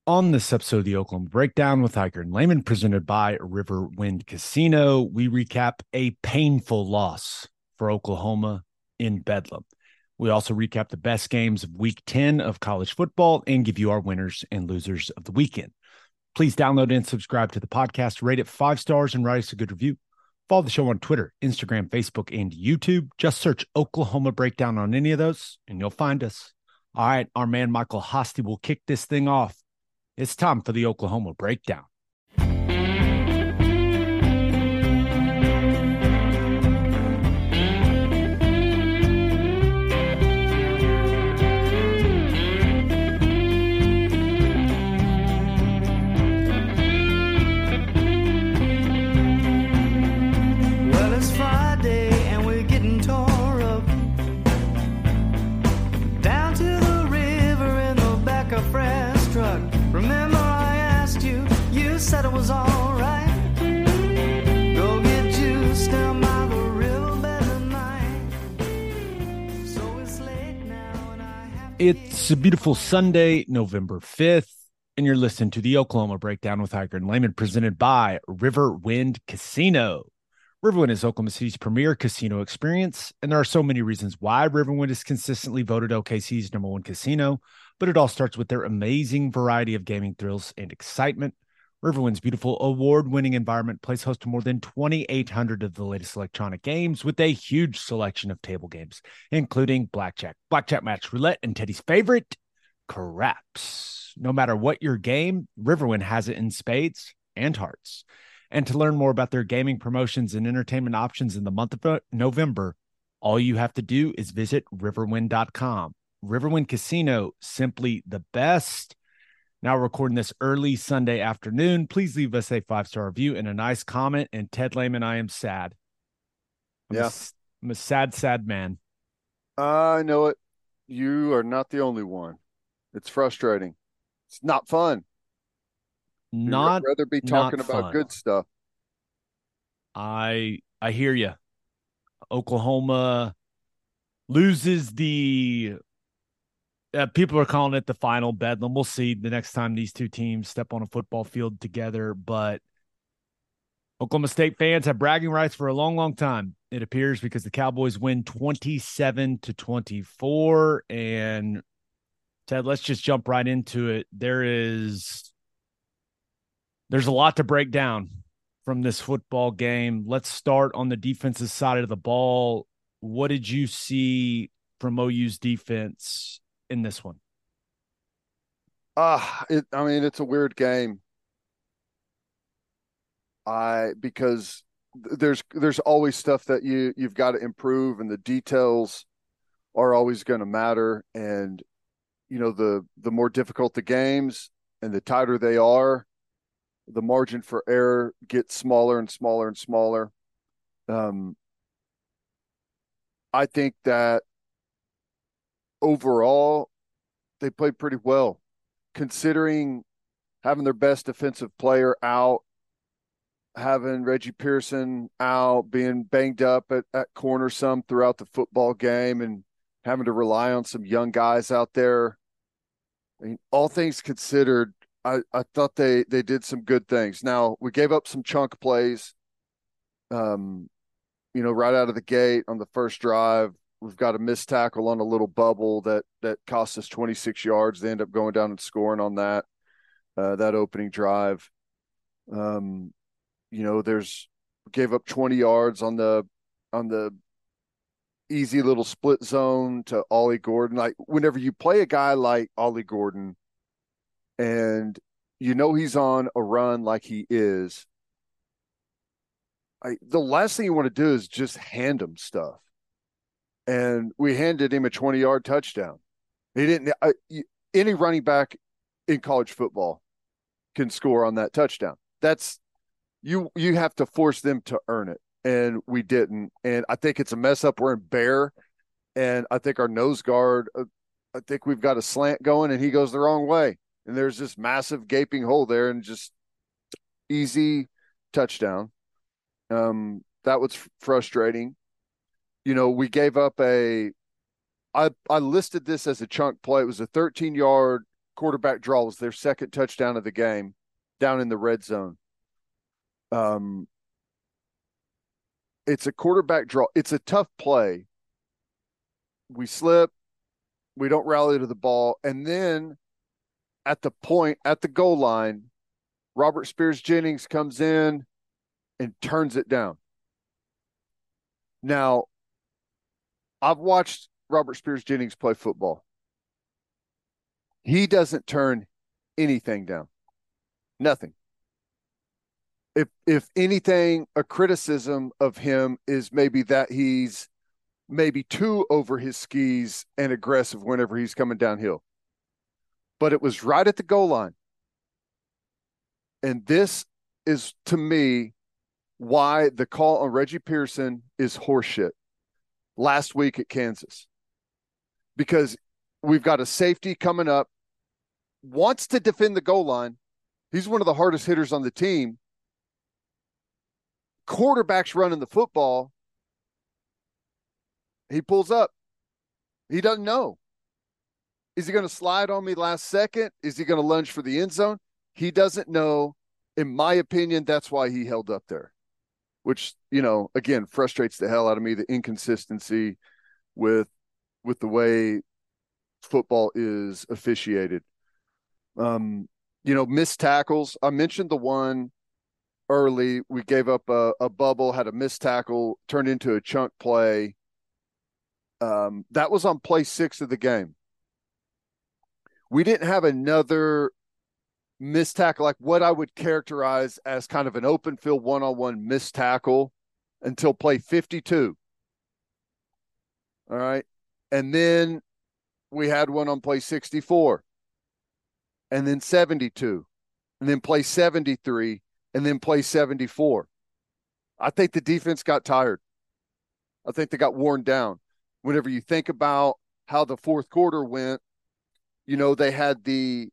On this episode of the Oklahoma Breakdown with Hiker and Lehman, presented by Riverwind Casino, we recap a painful loss for Oklahoma in Bedlam. We also recap the best games of Week 10 of college football and give you our winners and losers of the weekend. Please download and subscribe to the podcast, rate it 5 stars, and write us a good review. Follow the show on Twitter, Instagram, Facebook, and YouTube. Just search Oklahoma Breakdown on any of those, and you'll find us. All right, our man Michael Hosty will kick this thing off. It's time for the Oklahoma Breakdown. Well, it's Friday and we're getting tore up. Down to the river in the back of Fred's truck. Remember I asked you, you said it was alright. Go get juice down by the riverbed tonight. So it's late now and I have to It's a beautiful Sunday, November 5th, and you're listening to the Oklahoma Breakdown with Hiker and Lehman, presented by Riverwind Casino. Riverwind is Oklahoma City's premier casino experience, and there are so many reasons why Riverwind is consistently voted OKC's #1 casino, but it all starts with their amazing variety of gaming thrills and excitement. Riverwind's beautiful award-winning environment plays host to more than 2,800 of the latest electronic games with a huge selection of table games, including blackjack, match, roulette, and Teddy's favorite, craps. No matter what your game, Riverwind has it in spades and hearts. And to learn more about their gaming promotions and entertainment options in the month of November, all you have to do is visit riverwind.com. Riverwind Casino, simply the best. Now recording this early Sunday afternoon. Please leave us a 5-star review and a nice comment. And Ted Lehman, I am sad. I'm a sad man. I know it. You are not the only one. It's frustrating. It's not fun. You'd Not rather be not talking about fun. good stuff. I hear you. Oklahoma loses the people are calling it the final bedlam. We'll see the next time these two teams step on a football field together, but Oklahoma State fans have bragging rights for a long time, it appears, because the Cowboys win 27-24. And Ted, let's just jump right into it. There's a lot to break down from this football game. Let's start on the defensive side of the ball. What did you see from OU's defense in this one? It's a weird game. Because there's always stuff that you've got to improve, and the details are always going to matter. And the more difficult the games and the tighter they are, the margin for error gets smaller and smaller and smaller. I think that overall they played pretty well, considering having their best defensive player out, having Reggie Pearson out, being banged up at corner some throughout the football game, and having to rely on some young guys out there. I mean, all things considered, I thought they did some good things. Now, we gave up some chunk plays, right out of the gate on the first drive. We've got a missed tackle on a little bubble that cost us 26 yards. They end up going down and scoring on that opening drive. Gave up 20 yards on the easy little split zone to Ollie Gordon. Like, whenever you play a guy like Ollie Gordon and he's on a run like he is, the last thing you want to do is just hand him stuff. And we handed him a 20-yard touchdown. He didn't. Any running back in college football can score on that touchdown. That's you have to force them to earn it, and we didn't. And I think it's a mess up. We're in Bear, and I think our nose guard, I think we've got a slant going, and he goes the wrong way, and there's this massive gaping hole there, and just easy touchdown. That was frustrating. We gave up I listed this as a chunk play. It was a 13-yard quarterback draw was their second touchdown of the game down in the red zone. It's a quarterback draw. It's a tough play. We slip. We don't rally to the ball. And then at the goal line, Robert Spears-Jennings comes in and turns it down. Now, I've watched Robert Spears-Jennings play football. He doesn't turn anything down. Nothing. If anything, a criticism of him is maybe that he's maybe too over his skis and aggressive whenever he's coming downhill. But it was right at the goal line. And this is, to me, why the call on Reggie Pearson is horseshit last week at Kansas. Because we've got a safety coming up, wants to defend the goal line. He's one of the hardest hitters on the team. Quarterback's running the football. He pulls up. He doesn't know. Is he going to slide on me last second? Is he going to lunge for the end zone? He doesn't know. In my opinion, that's why he held up there, which, again, frustrates the hell out of me, the inconsistency with the way football is officiated. Missed tackles. I mentioned the one early. We gave up a bubble, had a missed tackle, turned into a chunk play. That was on play 6 of the game. We didn't have another missed tackle, like what I would characterize as kind of an open field one-on-one missed tackle until play 52. All right. And then we had one on play 64 and then 72 and then play 73 and then play 74. I think the defense got tired. I think they got worn down. Whenever you think about how the fourth quarter went, they had the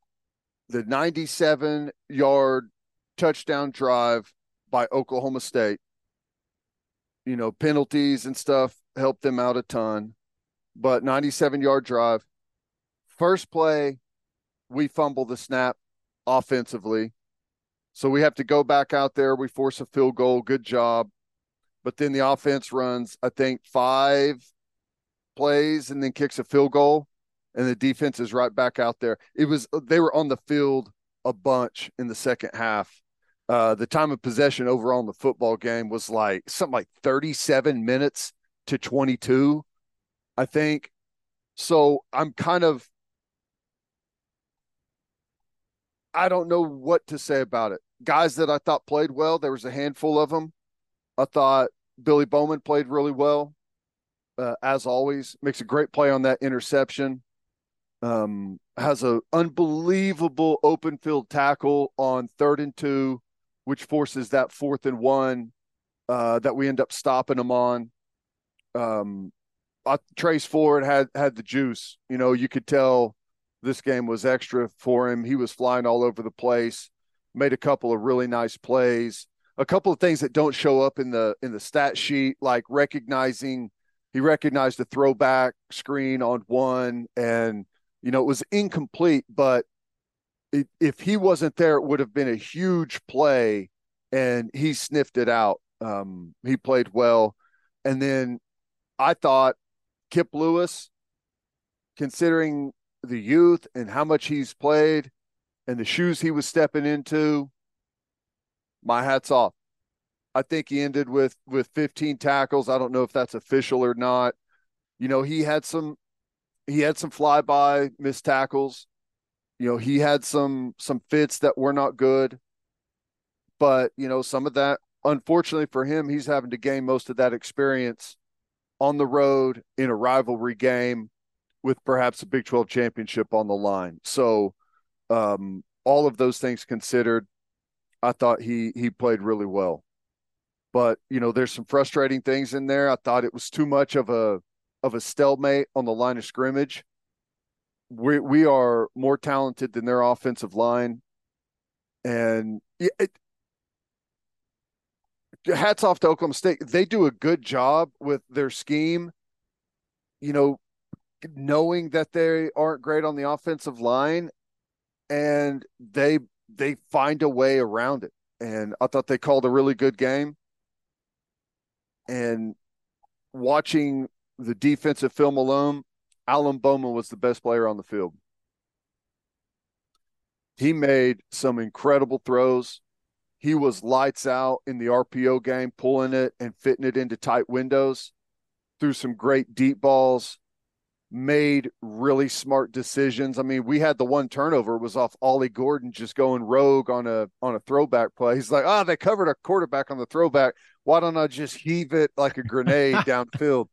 97-yard touchdown drive by Oklahoma State. Penalties and stuff helped them out a ton, but 97-yard drive. First play, we fumble the snap offensively. So we have to go back out there. We force a field goal. Good job. But then the offense runs, I think, 5 plays and then kicks a field goal. And the defense is right back out there. They were on the field a bunch in the second half. The time of possession overall in the football game was something like 37 minutes to 22, I think. So I'm I don't know what to say about it. Guys that I thought played well, there was a handful of them. I thought Billy Bowman played really well, as always. Makes a great play on that interception. Has an unbelievable open field tackle on 3rd and 2, which forces that 4th and 1 that we end up stopping them on. Trace Ford had the juice. You could tell this game was extra for him. He was flying all over the place, made a couple of really nice plays, a couple of things that don't show up in the stat sheet, like he recognized the throwback screen on one, and it was incomplete, but if he wasn't there, it would have been a huge play, and he sniffed it out. He played well. And then I thought Kip Lewis, considering the youth and how much he's played and the shoes he was stepping into, my hat's off. I think he ended with 15 tackles. I don't know if that's official or not. He had some flyby missed tackles. He had some fits that were not good. But, some of that, unfortunately for him, he's having to gain most of that experience on the road in a rivalry game with perhaps a Big 12 championship on the line. So all of those things considered, I thought he played really well. But, there's some frustrating things in there. I thought it was too much of a stalemate on the line of scrimmage. We are more talented than their offensive line. And hats off to Oklahoma State. They do a good job with their scheme, knowing that they aren't great on the offensive line. and they find a way around it. And I thought they called a really good game. And watching the defensive film alone, Alan Bowman was the best player on the field. He made some incredible throws. He was lights out in the RPO game, pulling it and fitting it into tight windows, threw some great deep balls, made really smart decisions. I mean, we had the one turnover was off Ollie Gordon just going rogue on a throwback play. He's like, they covered a quarterback on the throwback. Why don't I just heave it like a grenade downfield?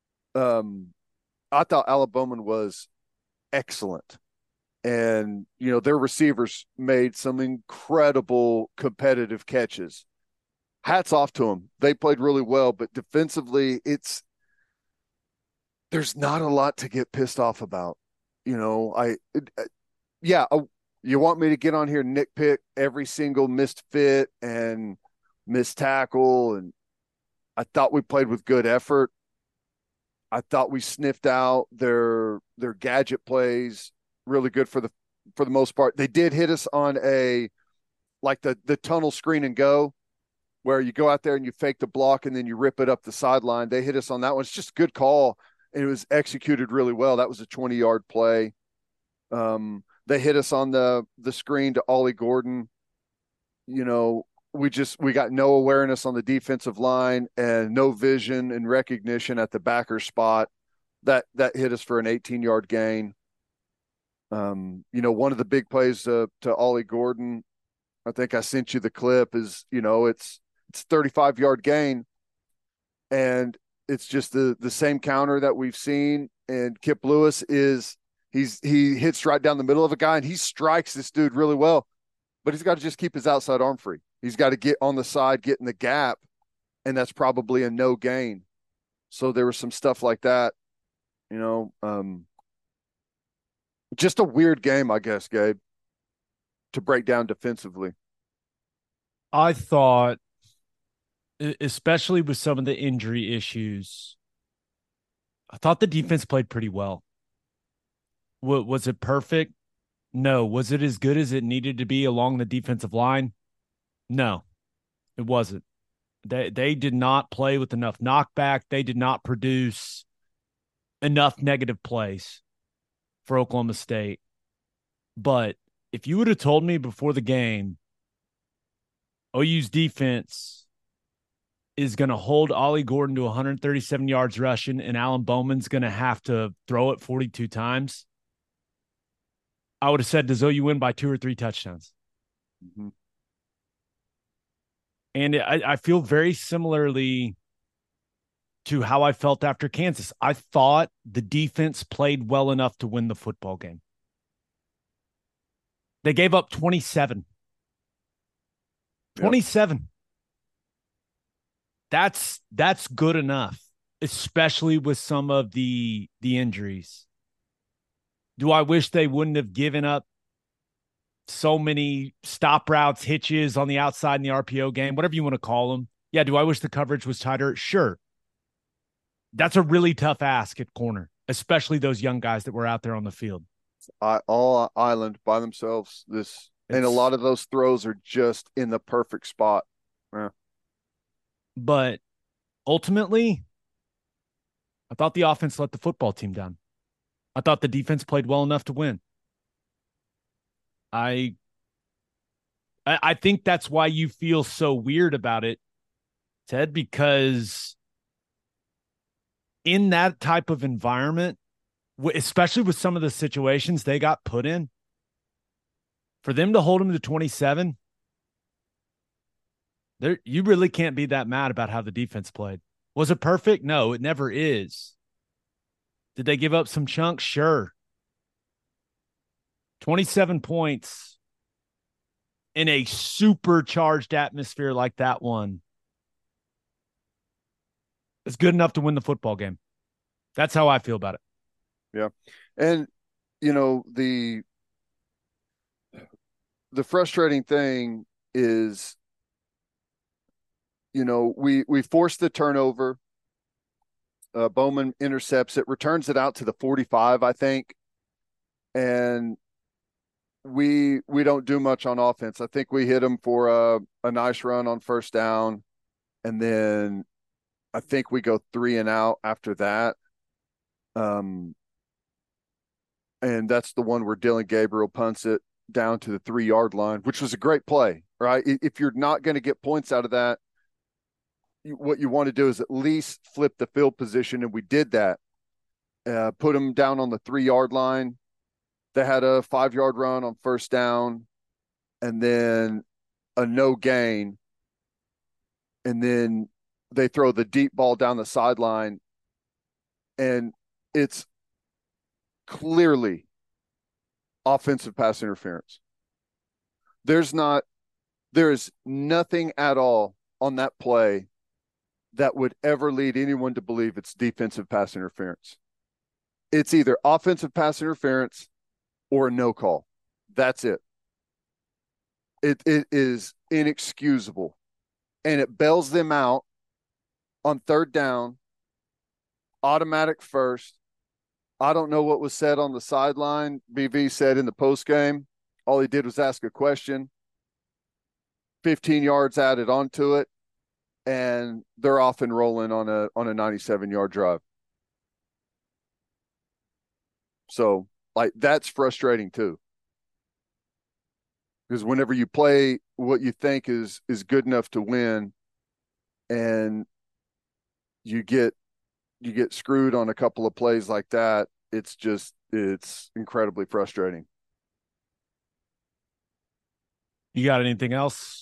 I thought Alan Bowman was excellent. And, their receivers made some incredible competitive catches. Hats off to them. They played really well, but defensively, there's not a lot to get pissed off about. You want me to get on here and nitpick every single missed fit and missed tackle. And I thought we played with good effort. I thought we sniffed out their gadget plays really good for the most part. They did hit us on the tunnel screen and go, where you go out there and you fake the block and then you rip it up the sideline. They hit us on that one. It's just a good call, and it was executed really well. That was a 20-yard play. They hit us on the screen to Ollie Gordon. We got no awareness on the defensive line and no vision and recognition at the backer spot. That hit us for an 18-yard gain. One of the big plays to Ollie Gordon, I think I sent you the clip, is, it's 35-yard gain, and it's just the same counter that we've seen. And Kip Lewis he hits right down the middle of a guy, and he strikes this dude really well, but he's got to just keep his outside arm free. He's got to get on the side, get in the gap, and that's probably a no gain. So there was some stuff like that, just a weird game, I guess, Gabe, to break down defensively. I thought, especially with some of the injury issues, I thought the defense played pretty well. Was it perfect? No. Was it as good as it needed to be along the defensive line? No, it wasn't. They did not play with enough knockback. They did not produce enough negative plays for Oklahoma State. But if you would have told me before the game, OU's defense is going to hold Ollie Gordon to 137 yards rushing and Alan Bowman's going to have to throw it 42 times, I would have said, does OU win by 2 or 3 touchdowns? Mm-hmm. And I feel very similarly to how I felt after Kansas. I thought the defense played well enough to win the football game. They gave up 27. Yep. 27. That's good enough, especially with some of the injuries. Do I wish they wouldn't have given up so many stop routes, hitches on the outside in the RPO game, whatever you want to call them? Yeah, do I wish the coverage was tighter? Sure. That's a really tough ask at corner, especially those young guys that were out there on the field. All island by themselves. And a lot of those throws are just in the perfect spot. Yeah. But ultimately, I thought the offense let the football team down. I thought the defense played well enough to win. I think that's why you feel so weird about it, Ted, because in that type of environment, especially with some of the situations they got put in, for them to hold them to 27, you really can't be that mad about how the defense played. Was it perfect? No, it never is. Did they give up some chunks? Sure. 27 points in a supercharged atmosphere like that one is good enough to win the football game. That's how I feel about it. Yeah. And, the frustrating thing is, we forced the turnover. Bowman intercepts it, returns it out to the 45, I think. And we don't do much on offense. I think we hit them for a nice run on first down, and then I think we go 3-and-out after that. And that's the one where Dylan Gabriel punts it down to the 3-yard line, which was a great play, right? If you're not going to get points out of that, what you want to do is at least flip the field position, and we did that. Put them down on the 3-yard line. They had a 5-yard run on first down, and then a no gain, and then they throw the deep ball down the sideline, and it's clearly offensive pass interference. There is nothing at all on that play that would ever lead anyone to believe it's defensive pass interference. It's either offensive pass interference or a no call. That's it. It is inexcusable. And it bails them out on third down, automatic first. I don't know what was said on the sideline. BV said in the post game, all he did was ask a question. 15 yards added onto it, and they're off and rolling on a 97-yard drive. So, like, that's frustrating too. Because whenever you play what you think is good enough to win, and you get screwed on a couple of plays like that, it's incredibly frustrating. You got anything else?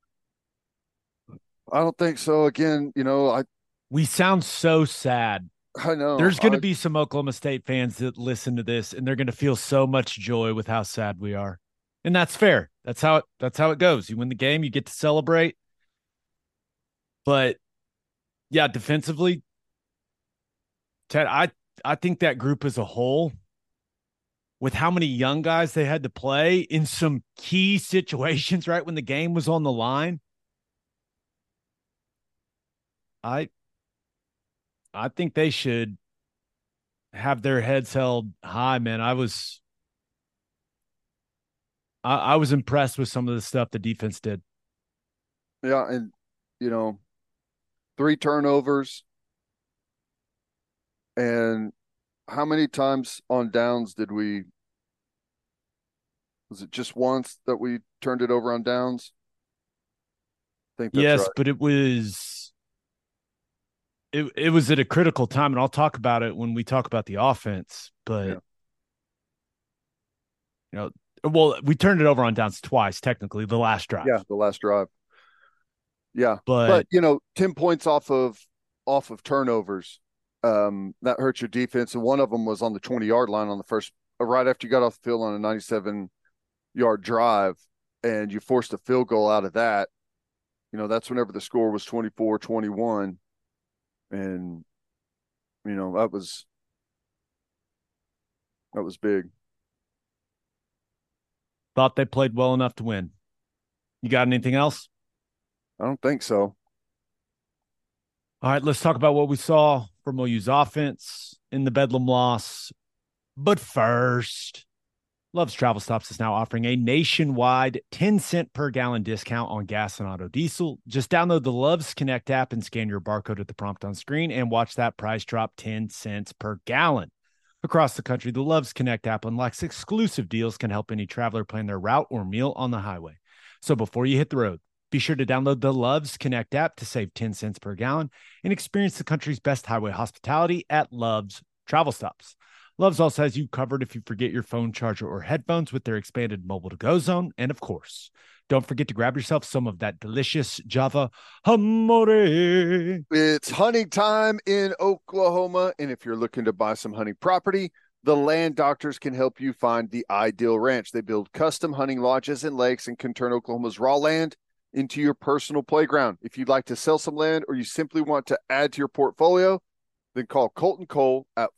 I don't think so. Again, we sound so sad. I know. There's going to be some Oklahoma State fans that listen to this, and they're going to feel so much joy with how sad we are. And that's fair. That's how it goes. You win the game, you get to celebrate. But yeah, defensively, Ted, I think that group as a whole, with how many young guys they had to play in some key situations, right when the game was on the line, I think they should have their heads held high, man. I was impressed with some of the stuff the defense did. Yeah, and 3 turnovers. And how many times on downs was it just once that we turned it over on downs? I think that's right. But it was at a critical time, and I'll talk about it when we talk about the offense. But we turned it over on downs twice, technically, the last drive. Yeah, the last drive. Yeah. But 10 points off of turnovers, that hurts your defense. And one of them was on the 20-yard line on the first, right after you got off the field on a 97-yard drive, and you forced a field goal out of that. That's whenever the score was 24-21. And, that was big. Thought they played well enough to win. You got anything else? I don't think so. All right, let's talk about what we saw from OU's offense in the Bedlam loss. But first, Love's Travel Stops is now offering a nationwide 10-cent per gallon discount on gas and auto diesel. Just download the Love's Connect app and scan your barcode at the prompt on screen and watch that price drop 10 cents per gallon. Across the country, the Love's Connect app unlocks exclusive deals, can help any traveler plan their route or meal on the highway. So before you hit the road, be sure to download the Love's Connect app to save 10 cents per gallon and experience the country's best highway hospitality at Love's Travel Stops. Love's also has you covered if you forget your phone charger or headphones with their expanded mobile to-go zone. And of course, don't forget to grab yourself some of that delicious Java Hamore. It's hunting time in Oklahoma, and if you're looking to buy some hunting property, the Land Doctors can help you find the ideal ranch. They build custom hunting lodges and lakes and can turn Oklahoma's raw land into your personal playground. If you'd like to sell some land or you simply want to add to your portfolio, then call Colton Cole at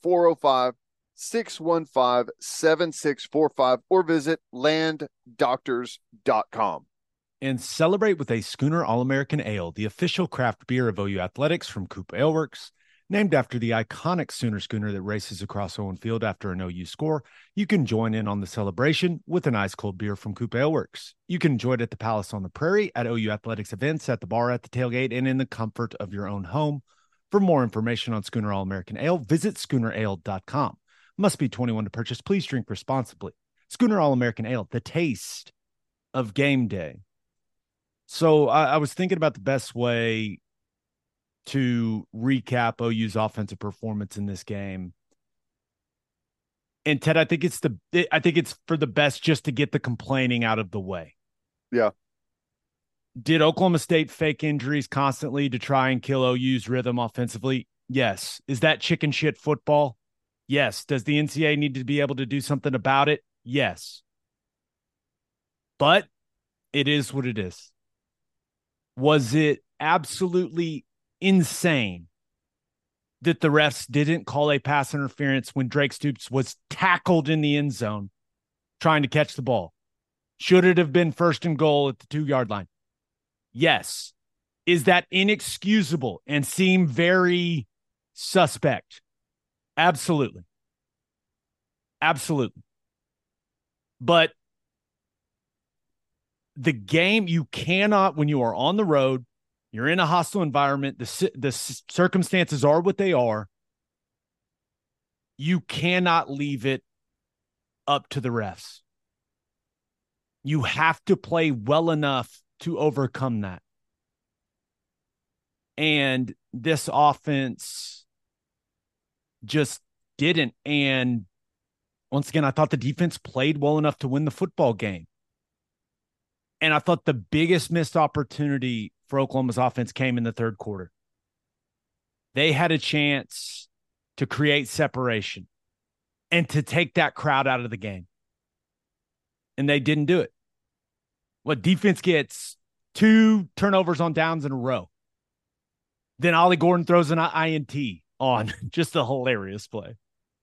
405-615-7645 or visit landdoctors.com. And celebrate with a Schooner All-American Ale, the official craft beer of OU Athletics from Coop Ale Works. Named after the iconic Sooner schooner that races across Owen Field after an OU score, you can join in on the celebration with an ice-cold beer from Coupe Ale Works. You can enjoy it at the Palace on the Prairie, at OU Athletics events, at the bar, at the tailgate, and in the comfort of your own home. For more information on Schooner All-American Ale, visit SchoonerAle.com. Must be 21 to purchase. Please drink responsibly. Schooner All-American Ale, the taste of game day. So I was thinking about the best way to recap OU's offensive performance in this game. And Ted, I think it's for the best just to get the complaining out of the way. Yeah. Did Oklahoma State fake injuries constantly to try and kill OU's rhythm offensively? Yes. Is that chicken shit football? Yes. Does the NCAA need to be able to do something about it? Yes. But it is what it is. Was it absolutely insane that the refs didn't call a pass interference when Drake Stoops was tackled in the end zone trying to catch the ball? Should it have been 1st and goal at the 2-yard line? Yes. Is that inexcusable and seem very suspect? Absolutely. Absolutely. But the game, you cannot, when you are on the road, you're in a hostile environment, the circumstances are what they are, you cannot leave it up to the refs. You have to play well enough to overcome that. And this offense just didn't. And once again, I thought the defense played well enough to win the football game. And I thought the biggest missed opportunity for Oklahoma's offense came in the third quarter. They had a chance to create separation and to take that crowd out of the game. And they didn't do it. What defense gets 2 turnovers on downs in a row. Then Ollie Gordon throws an INT on. Just a hilarious play.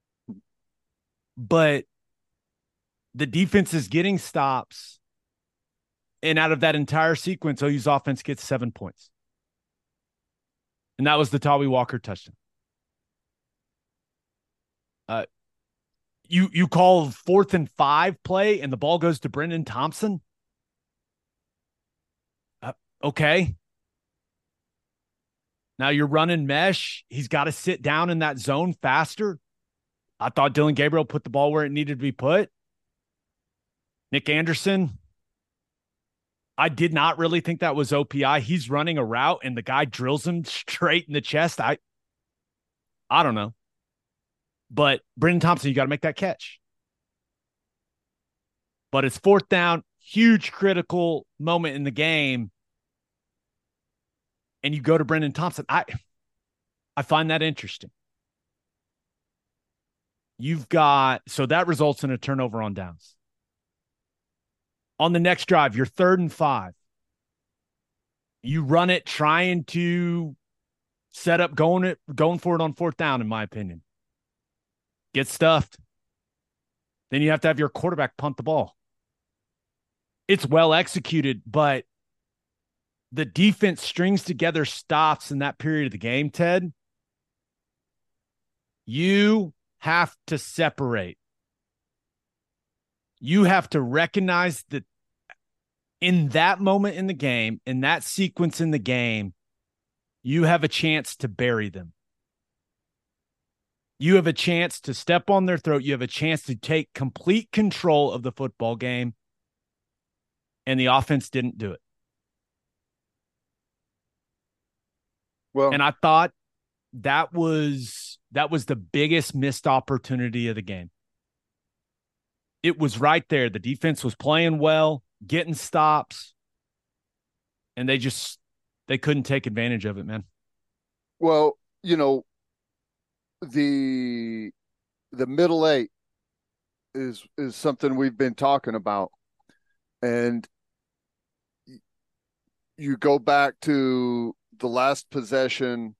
But the defense is getting stops. And out of that entire sequence, OU's offense gets 7 points. And that was the Tawee Walker touchdown. You call 4th and 5 play and the ball goes to Brendan Thompson? Okay. Now you're running mesh. He's got to sit down in that zone faster. I thought Dylan Gabriel put the ball where it needed to be put. Nick Anderson, I did not really think that was OPI. He's running a route and the guy drills him straight in the chest. I don't know. But Brendan Thompson, you got to make that catch. But it's 4th down, huge critical moment in the game. And you go to Brendan Thompson. I find that interesting. So that results in a turnover on downs. On the next drive, you're 3rd and 5. You run it trying to set up going for it on 4th down, in my opinion. Get stuffed. Then you have to have your quarterback punt the ball. It's well executed, but the defense strings together stops in that period of the game, Ted. You have to separate. You have to recognize that in that moment in the game, in that sequence in the game, you have a chance to bury them. You have a chance to step on their throat. You have a chance to take complete control of the football game. And the offense didn't do it. Well, and I thought that was the biggest missed opportunity of the game. It was right there. The defense was playing well, getting stops, and they couldn't take advantage of it, man. Well, the middle 8 is something we've been talking about. And you go back to the last possession,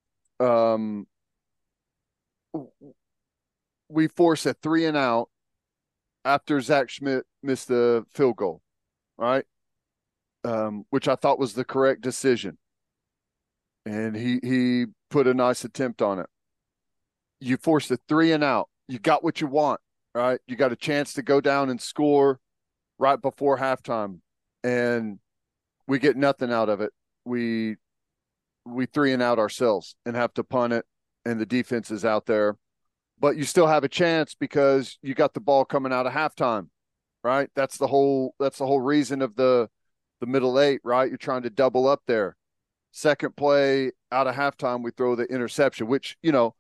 we force a 3 and out after Zach Schmidt missed the field goal, right? Which I thought was the correct decision. And he put a nice attempt on it. You forced a 3 and out. You got what you want, right? You got a chance to go down and score right before halftime, and we get nothing out of it. We 3 and out ourselves and have to punt it, and the defense is out there. But you still have a chance because you got the ball coming out of halftime, right? That's the whole reason of the middle 8, right? You're trying to double up there. Second play out of halftime, we throw the interception, which,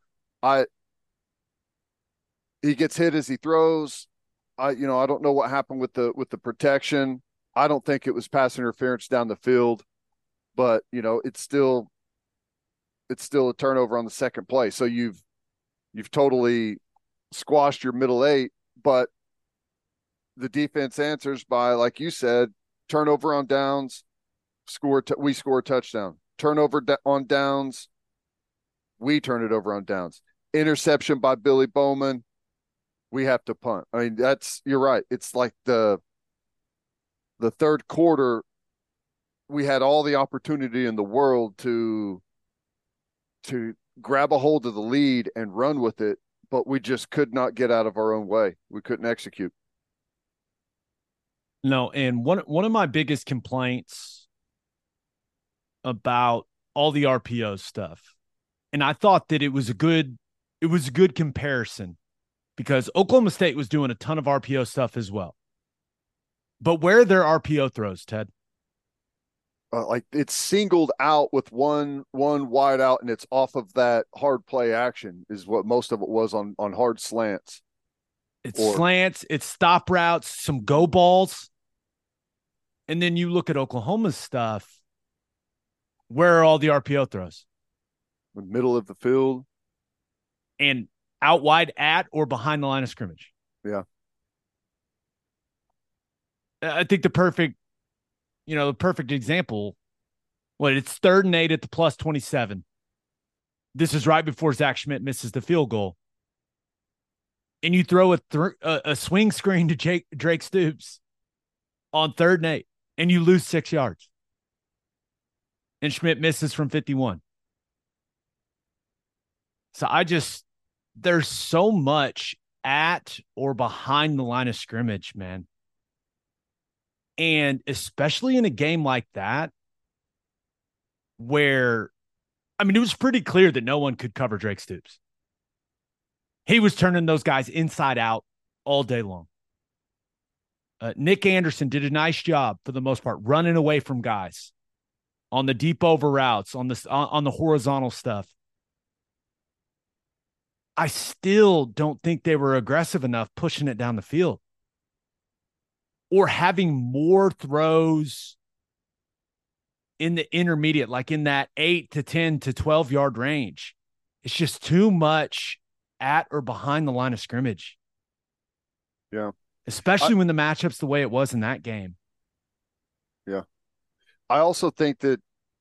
he gets hit as he throws. I don't know what happened with the protection. I don't think it was pass interference down the field, but it's still a turnover on the second play. So you've totally squashed your middle 8, but the defense answers by, like you said, turnover on downs, we score a touchdown. Turnover on downs, we turn it over on downs. Interception by Billy Bowman, we have to punt. I mean, you're right. It's like the third quarter, we had all the opportunity in the world to grab a hold of the lead and run with it, but we just could not get out of our own way. We couldn't execute. No, and one of my biggest complaints about all the RPO stuff, and I thought that it was a good comparison because Oklahoma State was doing a ton of RPO stuff as well. But where are their RPO throws, Ted? Like it's singled out with one wide out, and it's off of that hard play action is what most of it was on hard slants. It's slants, it's stop routes, some go balls. And then you look at Oklahoma's stuff. Where are all the RPO throws? The middle of the field. And out wide at or behind the line of scrimmage. Yeah. I think the perfect example, it's 3rd and 8 at the plus 27. This is right before Zach Schmidt misses the field goal. And you throw a swing screen to Drake Stoops on 3rd and 8, and you lose 6 yards. And Schmidt misses from 51. So there's so much at or behind the line of scrimmage, man. And especially in a game like that, where, it was pretty clear that no one could cover Drake Stoops. He was turning those guys inside out all day long. Nick Anderson did a nice job for the most part, running away from guys on the deep over routes, on the horizontal stuff. I still don't think they were aggressive enough pushing it down the field or having more throws in the intermediate, like in that 8 to 10 to 12 yard range. It's just too much at or behind the line of scrimmage. Yeah. Especially when the matchup's the way it was in that game. Yeah. I also think that,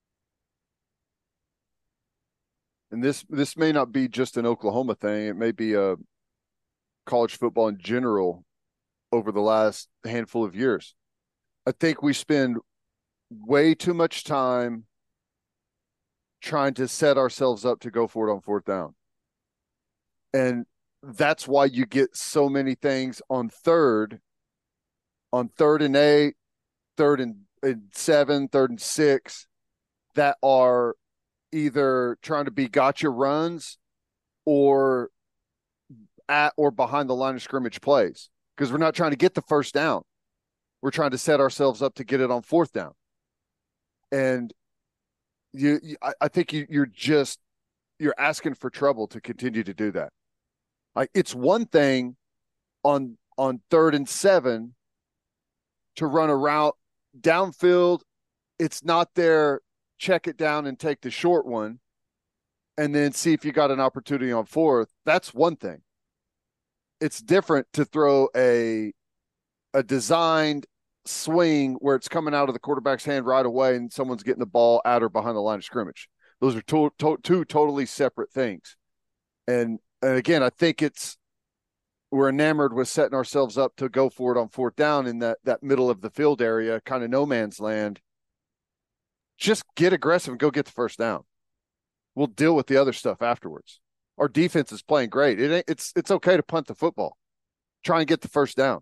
and this may not be just an Oklahoma thing, it may be a college football in general over the last handful of years. I think we spend way too much time trying to set ourselves up to go for it on 4th down. And that's why you get so many things on 3rd and 8, 3rd and 7, 3rd and 6 that are either trying to be gotcha runs or at or behind the line of scrimmage plays, because we're not trying to get the 1st down. We're trying to set ourselves up to get it on 4th down. And I think you're asking for trouble to continue to do that. Like, it's one thing on 3rd and 7 to run a route downfield. It's not there. Check it down and take the short one and then see if you got an opportunity on 4th. That's one thing. It's different to throw a designed swing where it's coming out of the quarterback's hand right away and someone's getting the ball at or behind the line of scrimmage. Those are two totally separate things. And again, I think we're enamored with setting ourselves up to go for it on 4th down in that middle of the field area, kind of no man's land. Just get aggressive and go get the 1st down. We'll deal with the other stuff afterwards. Our defense is playing great. It's okay to punt the football. Try and get the first down.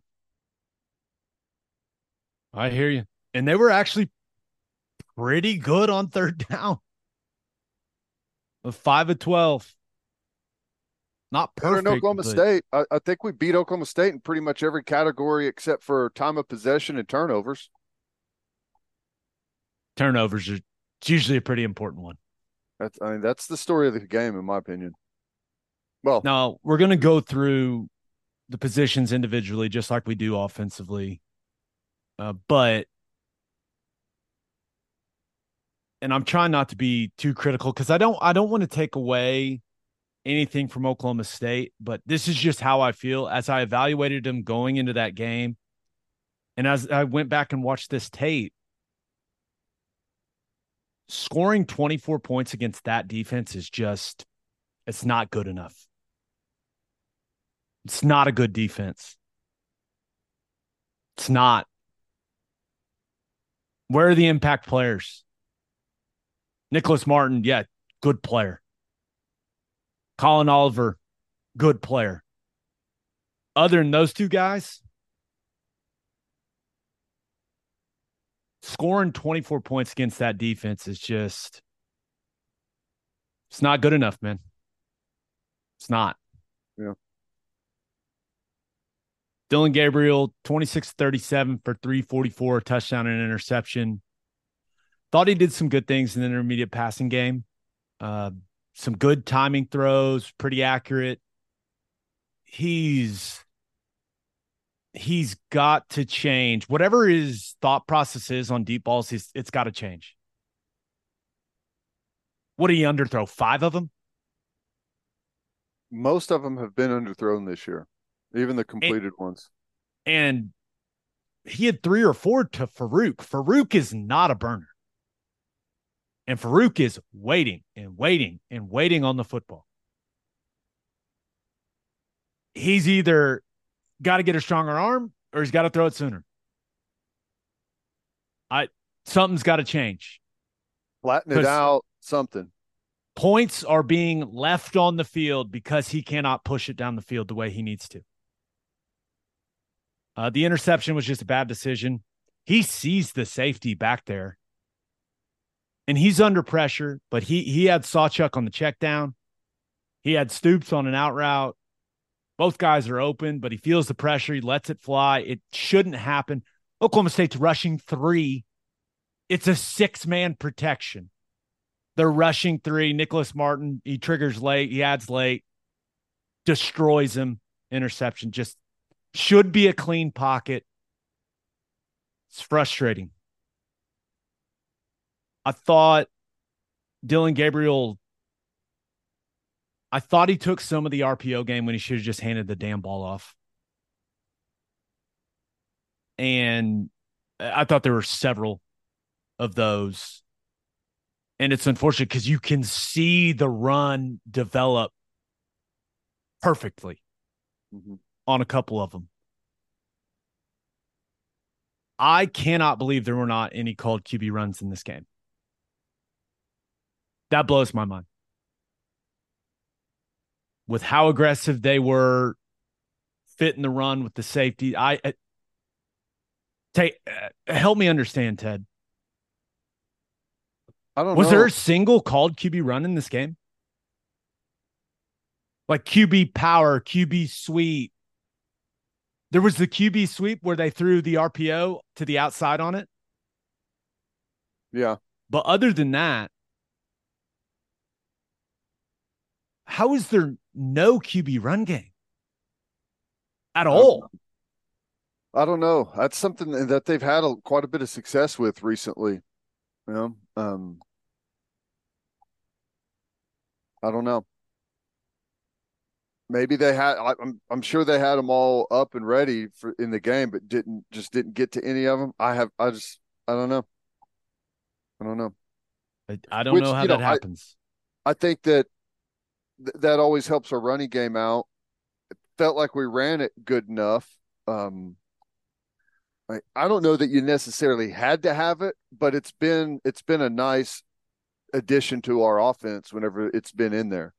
I hear you. And they were actually pretty good on third down. With 5 of 12. Not Better than perfect. Oklahoma State. I think we beat Oklahoma State in pretty much every category except for time of possession and turnovers. Turnovers are usually a pretty important one. That's the story of the game, in my opinion. Well, now we're going to go through the positions individually, just like we do offensively. But I'm trying not to be too critical because I don't want to take away anything from Oklahoma State, but this is just how I feel as I evaluated them going into that game. And as I went back and watched this tape, scoring 24 points against that defense is just, it's not good enough. It's not a good defense. It's not. Where are the impact players? Nicholas Martin, yeah, good player. Colin Oliver, good player. Other than those two guys, scoring 24 points against that defense is just, it's not good enough, man. It's not. Yeah. Dillon Gabriel, 26-37 for 344, touchdown and interception. Thought he did some good things in the intermediate passing game. Some good timing throws, pretty accurate. He's got to change. Whatever his thought process is on deep balls, it's got to change. What did he underthrow? 5 of them? Most of them have been underthrown this year, even the completed ones. And he had 3 or 4 to Farouk. Farouk is not a burner. And Farouk is waiting and waiting and waiting on the football. He's either got to get a stronger arm or he's got to throw it sooner. Something's got to change. Flatten it out, something. Points are being left on the field because he cannot push it down the field the way he needs to. The interception was just a bad decision. He sees the safety back there. And he's under pressure, but he had Sawchuk on the check down. He had Stoops on an out route. Both guys are open, but he feels the pressure. He lets it fly. It shouldn't happen. Oklahoma State's rushing 3. It's a 6-man protection. They're rushing 3. Nicholas Martin, he triggers late. He adds late. Destroys him. Interception. Just should be a clean pocket. It's frustrating. I thought Dillon Gabriel, I thought he took some of the RPO game when he should have just handed the damn ball off. And I thought there were several of those. And it's unfortunate because you can see the run develop perfectly on a couple of them. I cannot believe there were not any called QB runs in this game. That blows my mind. With how aggressive they were, fitting the run with the safety. Help me understand, Ted. I don't know. Was there a single called QB run in this game? Like QB power, QB sweep. There was the QB sweep where they threw the RPO to the outside on it. Yeah. But other than that, how is there no QB run game at all? I don't know. That's something that they've had quite a bit of success with recently. You know, I don't know. Maybe they had. I'm sure they had them all up and ready for in the game, but didn't get to any of them. I don't know. I don't know. I don't know how that happens. I think that always helps our running game out. It felt like we ran it good enough. I don't know that you necessarily had to have it, but it's been a nice addition to our offense whenever it's been in there.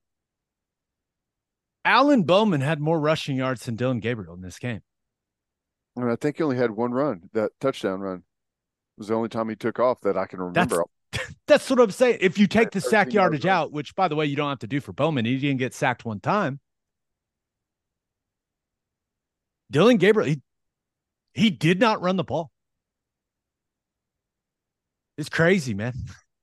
Alan Bowman had more rushing yards than Dylan Gabriel in this game. And I think he only had one run. That touchdown run was the only time he took off that I can remember. That's what I'm saying. If you take the sack 13 yardage yards out, which, by the way, you don't have to do for Bowman, he didn't get sacked one time. Dylan Gabriel, he did not run the ball. It's crazy, man.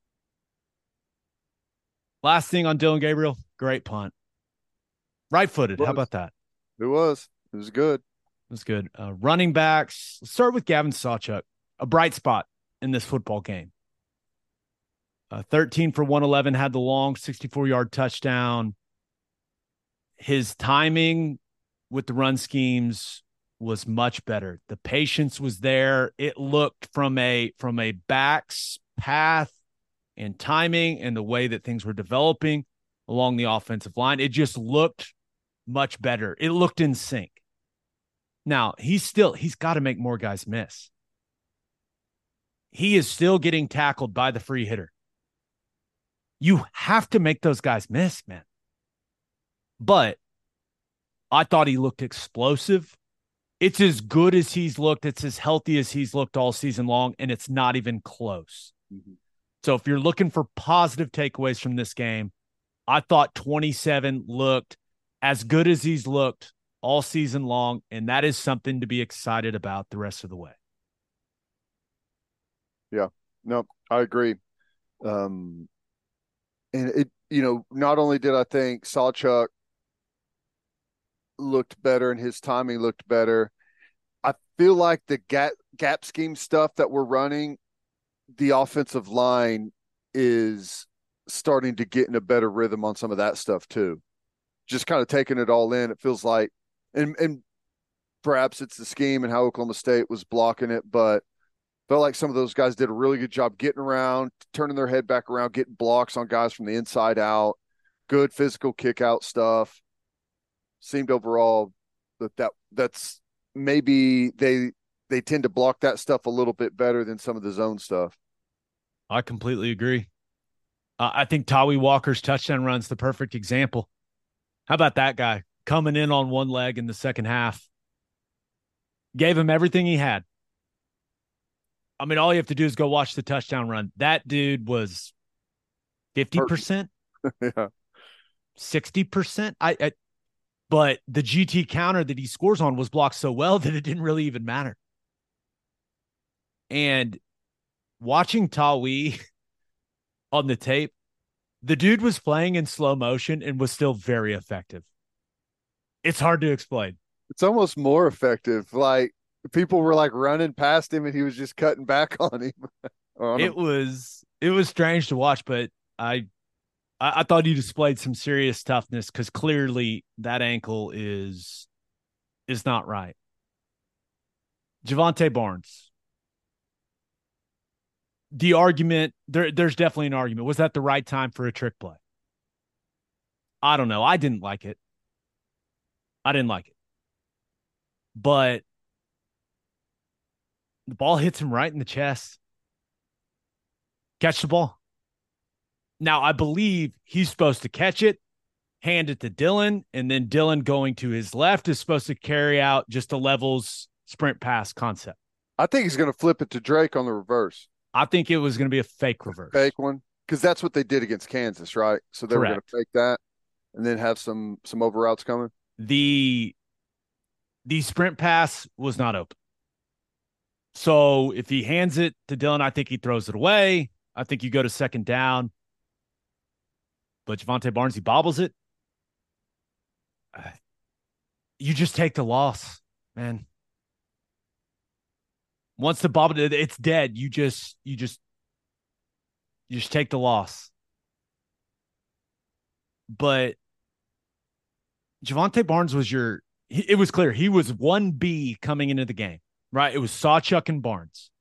Last thing on Dylan Gabriel, great punt. Right-footed. How about that? It was good. It was good. Running backs. Let's start with Gavin Sawchuk, a bright spot in this football game. 13 for 111, had the long 64-yard touchdown. His timing with the run schemes was much better. The patience was there. It looked from a back's path and timing and the way that things were developing along the offensive line. It just looked much better. It looked in sync. Now, he's got to make more guys miss. He is still getting tackled by the free hitter. You have to make those guys miss, man. But I thought he looked explosive. It's as good as he's looked. It's as healthy as he's looked all season long, and it's not even close. Mm-hmm. So if you're looking for positive takeaways from this game, I thought 27 looked as good as he's looked all season long, and that is something to be excited about the rest of the way. Yeah, no, I agree. And it, not only did I think Sawchuk looked better and his timing looked better, I feel like the gap scheme stuff that we're running, the offensive line is starting to get in a better rhythm on some of that stuff too. Just kind of taking it all in. It feels like, and perhaps it's the scheme and how Oklahoma State was blocking it, but felt like some of those guys did a really good job getting around, turning their head back around, getting blocks on guys from the inside out, good physical kick out stuff. Seemed overall that's maybe they tend to block that stuff a little bit better than some of the zone stuff. I completely agree. I think Tawi Walker's touchdown run's the perfect example. How about that guy coming in on one leg in the second half? Gave him everything he had. I mean, all you have to do is go watch the touchdown run. That dude was 50%, yeah, 60%. But the GT counter that he scores on was blocked so well that it didn't really even matter. And watching Tawi on the tape, the dude was playing in slow motion and was still very effective. It's hard to explain. It's almost more effective. Like people were like running past him and he was just cutting back on him. It was strange to watch, but I thought he displayed some serious toughness because clearly that ankle is not right. Javonte Barnes. The argument, there's definitely an argument. Was that the right time for a trick play? I don't know. I didn't like it. But the ball hits him right in the chest. Catch the ball. Now, I believe he's supposed to catch it, hand it to Dylan, and then Dylan going to his left is supposed to carry out just a levels sprint pass concept. I think he's going to flip it to Drake on the reverse. I think it was going to be a fake reverse. Fake one? Because that's what they did against Kansas, right? So they were going to fake that and then have some over routes coming. The sprint pass was not open. So if he hands it to Dylan, I think he throws it away. I think you go to second down. But Javonte Barnes, he bobbles it. You just take the loss, man. Once the bobble, it's dead. You just take the loss. But Javonte Barnes was it was clear. He was 1B coming into the game, right? It was Sawchuk and Barnes.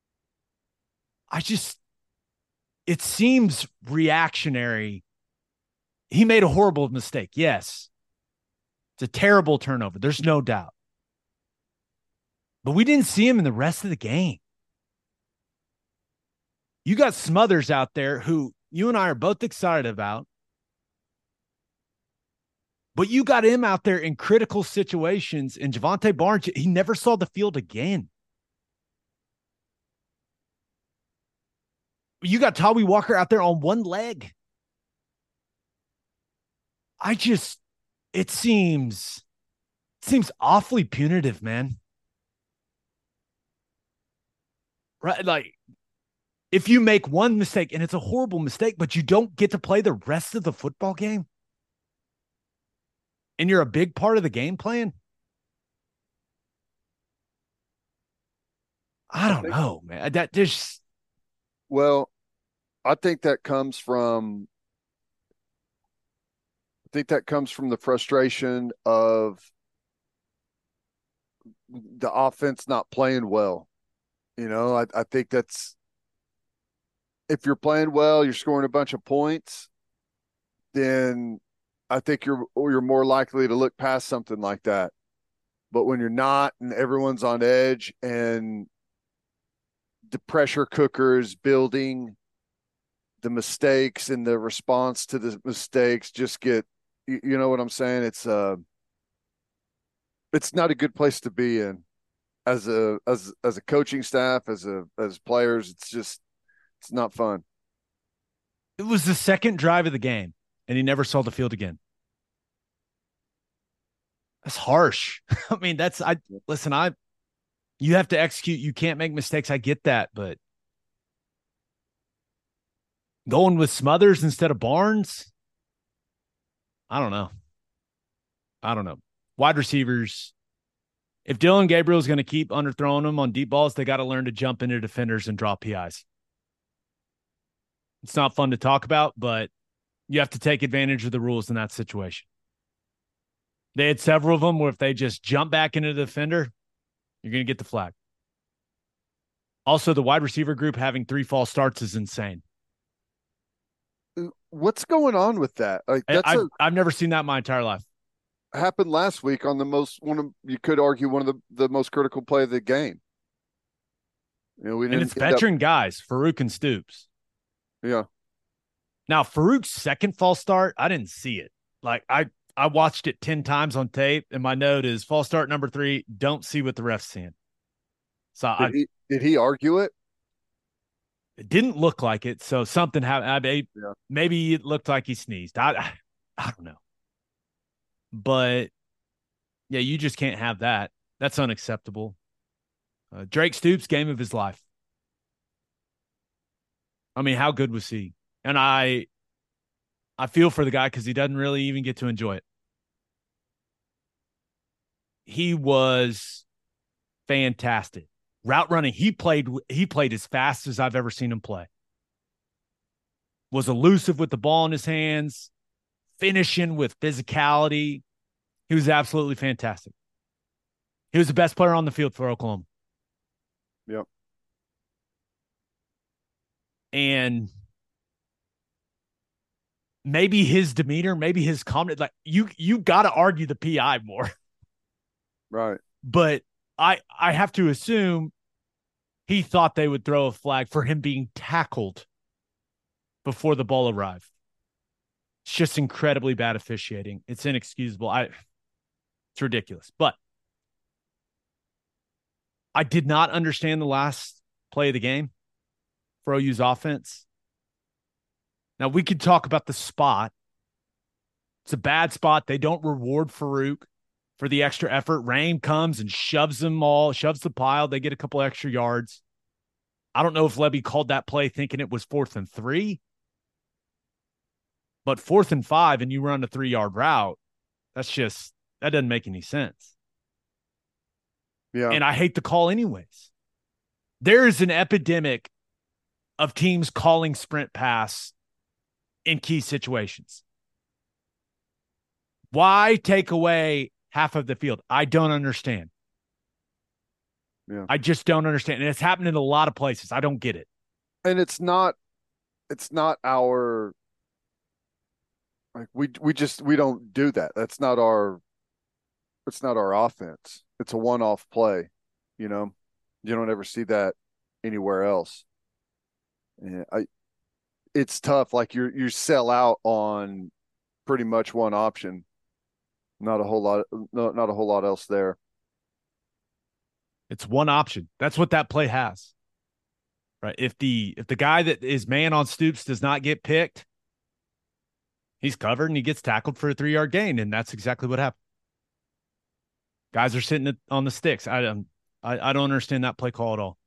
It seems reactionary. He made a horrible mistake. Yes. It's a terrible turnover. There's no doubt. But we didn't see him in the rest of the game. You got Smothers out there who you and I are both excited about. But you got him out there in critical situations, and Javante Barnes, he never saw the field again. You got Tawee Walker out there on one leg. It seems awfully punitive, man. Right? Like, if you make one mistake, and it's a horrible mistake, but you don't get to play the rest of the football game, and you're a big part of the game plan, I don't know, man. That just Well, I think that comes from the frustration of the offense not playing well. I think that's, if you're playing well, you're scoring a bunch of points, then I think you're more likely to look past something like that. But when you're not, and everyone's on edge, and the pressure cooker is building, the mistakes and the response to the mistakes just get, you know what I'm saying? It's not a good place to be in as a coaching staff, as players. It's not fun. it was the second drive of the game, and he never saw the field again. That's harsh. I mean, you have to execute. You can't make mistakes. I get that, but going with Smothers instead of Barnes, I don't know. Wide receivers, if Dylan Gabriel is going to keep underthrowing them on deep balls, they got to learn to jump into defenders and draw PIs. It's not fun to talk about, but you have to take advantage of the rules in that situation. They had several of them where if they just jump back into the defender, you're going to get the flag. Also, the wide receiver group having 3 false starts is insane. What's going on with that? Like, I've never seen that in my entire life. Happened last week on you could argue one of the most critical play of the game. And it's veteran guys, Farouk and Stoops. Yeah. Now, Farouk's second false start, I didn't see it. Like, I watched it 10 times on tape, and my note is false start number 3, don't see what the ref's seeing. So did he argue it? It didn't look like it. So something happened. Maybe it looked like he sneezed. I don't know. But yeah, you just can't have that. That's unacceptable. Drake Stoops, game of his life. I mean, how good was he? And I feel for the guy because he doesn't really even get to enjoy it. He was fantastic. Route running, he played as fast as I've ever seen him play. Was elusive with the ball in his hands, finishing with physicality. He was absolutely fantastic. He was the best player on the field for Oklahoma. Yep. And maybe his demeanor, maybe his comment, like you got to argue the PI more. Right. But I have to assume he thought they would throw a flag for him being tackled before the ball arrived. It's just incredibly bad officiating. It's inexcusable. It's ridiculous. But I did not understand the last play of the game for OU's offense. Now, we could talk about the spot. It's a bad spot. They don't reward Farouk for the extra effort. Rain comes and shoves the pile. They get a couple extra yards. I don't know if Lebby called that play thinking it was 4th and 3, but 4th and 5 and you run a 3-yard route. That doesn't make any sense. Yeah. And I hate the call anyways. There is an epidemic of teams calling sprint pass in key situations. Why take away half of the field? I don't understand. Yeah. I just don't understand. And it's happened in a lot of places. I don't get it. And it's not our, like, we don't do that. It's not our offense. It's a one-off play. You don't ever see that anywhere else. And it's tough. Like you sell out on pretty much one option. Not a whole lot. No, not a whole lot else there. It's one option. That's what that play has. Right. If the guy that is man on Stoops does not get picked, he's covered and he gets tackled for a 3-yard gain, and that's exactly what happened. Guys are sitting on the sticks. I don't understand that play call at all.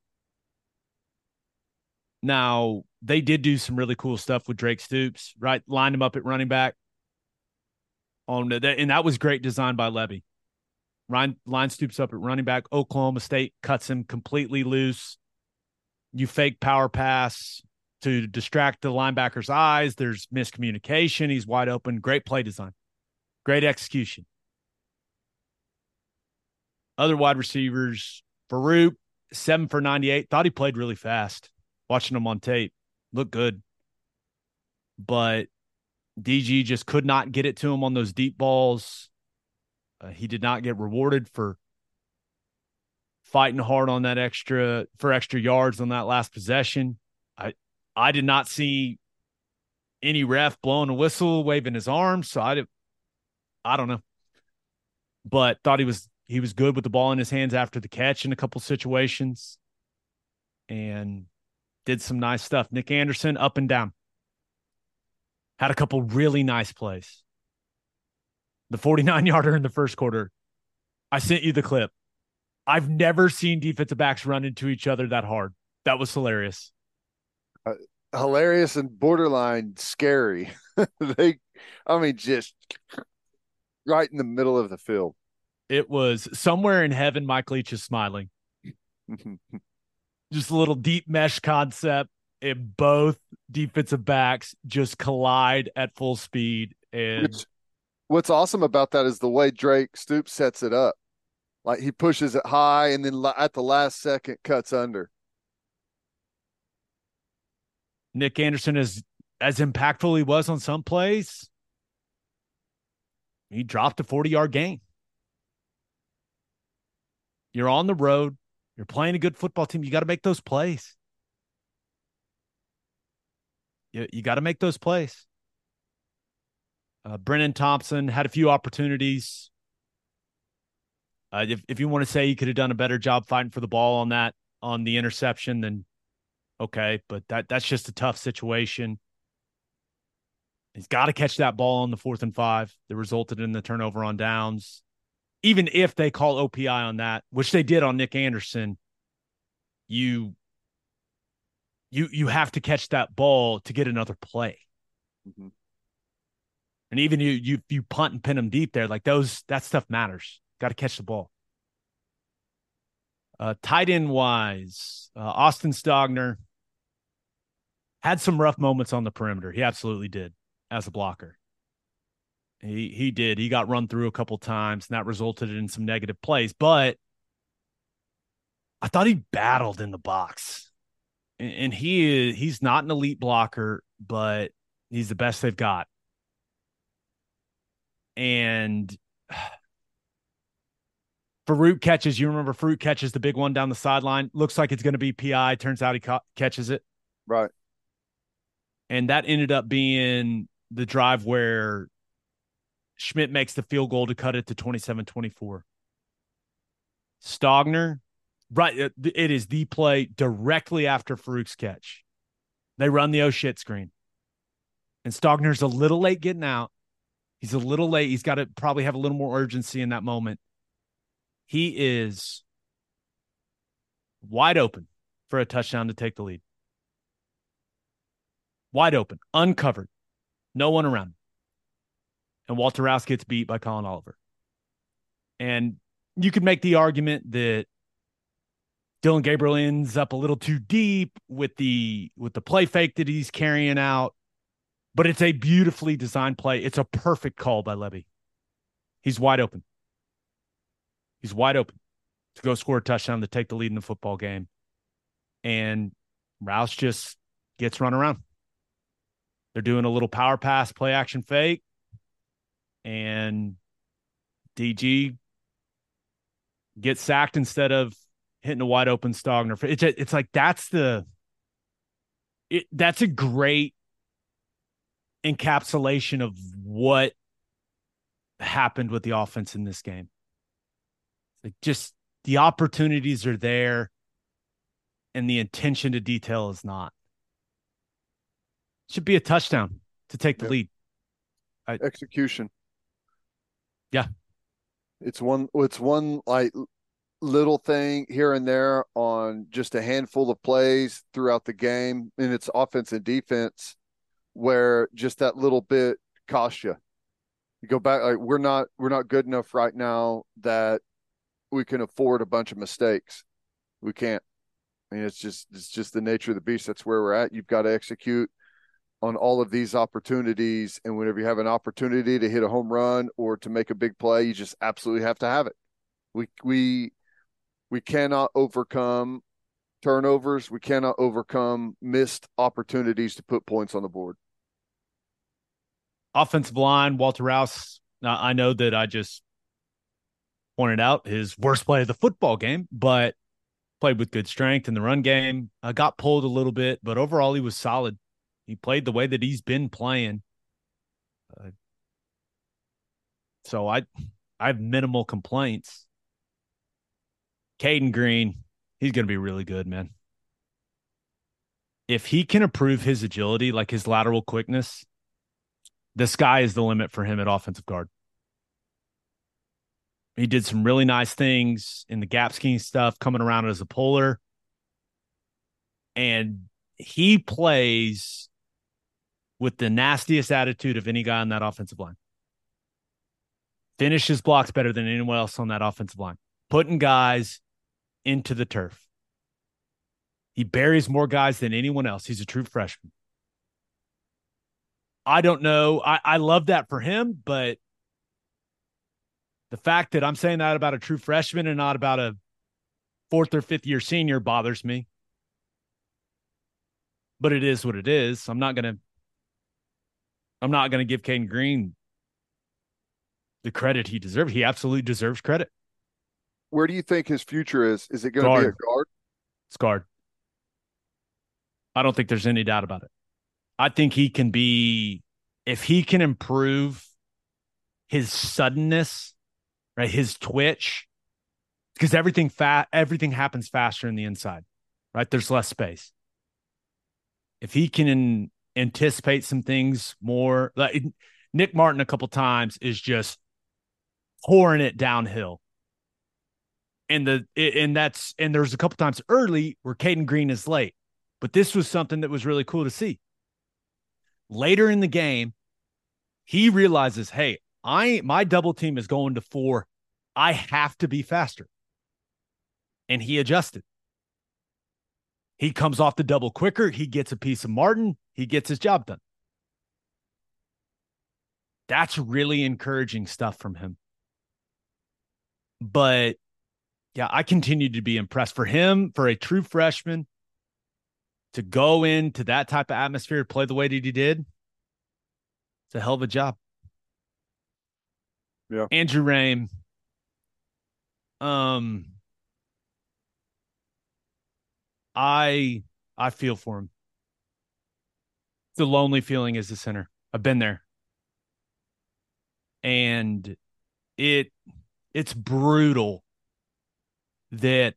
Now, they did do some really cool stuff with Drake Stoops, right? Lined him up at running back. And that was great design by Levy. Line Stoops up at running back. Oklahoma State cuts him completely loose. You fake power pass to distract the linebacker's eyes. There's miscommunication. He's wide open. Great play design. Great execution. Other wide receivers, Farouk, 7 for 98. Thought he played really fast. Watching him on tape. Looked good. But DG just could not get it to him on those deep balls. He did not get rewarded for fighting hard on that extra yards on that last possession. I did not see any ref blowing a whistle, waving his arms. So I don't know. But thought he was good with the ball in his hands after the catch in a couple situations. And did some nice stuff. Nick Anderson, up and down. Had a couple really nice plays. The 49-yarder in the first quarter. I sent you the clip. I've never seen defensive backs run into each other that hard. That was hilarious. Hilarious and borderline scary. Just right in the middle of the field. It was somewhere in heaven. Mike Leach is smiling. Just a little deep mesh concept, and both defensive backs just collide at full speed. And what's awesome about that is the way Drake Stoops sets it up. Like he pushes it high and then at the last second cuts under. Nick Anderson is as impactful he was on some plays. He dropped a 40-yard gain. You're on the road. You're playing a good football team. You got to make those plays. You got to make those plays. Brennan Thompson had a few opportunities. If you want to say he could have done a better job fighting for the ball on the interception, then okay. But that's just a tough situation. He's got to catch that ball on the 4th and 5 that resulted in the turnover on downs. Even if they call OPI on that, which they did on Nick Anderson, you have to catch that ball to get another play. Mm-hmm. And even you punt and pin them deep there, like that stuff matters. Got to catch the ball. Tight end wise, Austin Stogner had some rough moments on the perimeter. He absolutely did as a blocker. He did. He got run through a couple times, and that resulted in some negative plays. But I thought he battled in the box. And he's not an elite blocker, but he's the best they've got. And Farouk catches. You remember Farouk catches the big one down the sideline. Looks like it's going to be PI. Turns out he catches it. Right. And that ended up being the drive where Schmidt makes the field goal to cut it to 27-24. Stogner, right, it is the play directly after Farouk's catch. They run the oh shit screen. And Stogner's a little late getting out. He's a little late. He's got to probably have a little more urgency in that moment. He is wide open for a touchdown to take the lead. Wide open, uncovered, no one around. And Walter Rouse gets beat by Colin Oliver. And you could make the argument that Dylan Gabriel ends up a little too deep with the play fake that he's carrying out. But it's a beautifully designed play. It's a perfect call by Levy. He's wide open. He's wide open to go score a touchdown to take the lead in the football game. And Rouse just gets run around. They're doing a little power pass, play action fake. And DG gets sacked instead of hitting a wide open Stogner. It's like that's a great encapsulation of what happened with the offense in this game. Like, just the opportunities are there and the attention to detail is not. Should be a touchdown to take the lead. Execution. Yeah. It's one like little thing here and there on just a handful of plays throughout the game, and it's offense and defense where just that little bit costs you. You go back, like we're not good enough right now that we can afford a bunch of mistakes. We can't. I mean, it's just the nature of the beast. That's where we're at. You've got to execute on all of these opportunities, and whenever you have an opportunity to hit a home run or to make a big play, you just absolutely have to have it. We cannot overcome turnovers. We cannot overcome missed opportunities to put points on the board. Offensive line, Walter Rouse. Now, I know that I just pointed out his worst play of the football game, but played with good strength in the run game. Got pulled a little bit, but overall he was solid. He played the way that he's been playing. So I have minimal complaints. Caden Green, he's going to be really good, man. If he can improve his agility, like his lateral quickness, the sky is the limit for him at offensive guard. He did some really nice things in the gap scheme stuff, coming around as a puller. And he plays with the nastiest attitude of any guy on that offensive line. Finishes blocks better than anyone else on that offensive line. Putting guys into the turf. He buries more guys than anyone else. He's a true freshman. I don't know. I love that for him, but the fact that I'm saying that about a true freshman and not about a fourth or fifth year senior bothers me. But it is what it is. I'm not gonna give Caden Green the credit he deserves. He absolutely deserves credit. Where do you think his future is? Is it going to be a guard? It's guard. I don't think there's any doubt about it. I think he can be, if he can improve his suddenness, right, his twitch, because everything happens faster in the inside, right? There's less space. If he can anticipate some things more, like Nick Martin a couple times is just pouring it downhill. And there's a couple times early where Caden Green is late. But this was something that was really cool to see. Later in the game, he realizes, hey, my double team is going to 4. I have to be faster. And he adjusted. He comes off the double quicker. He gets a piece of Martin. He gets his job done. That's really encouraging stuff from him. But, yeah, I continue to be impressed. For him, for a true freshman, to go into that type of atmosphere, play the way that he did, it's a hell of a job. Yeah. Andrew Raym. I feel for him. It's a lonely feeling as a center. I've been there. And it's brutal that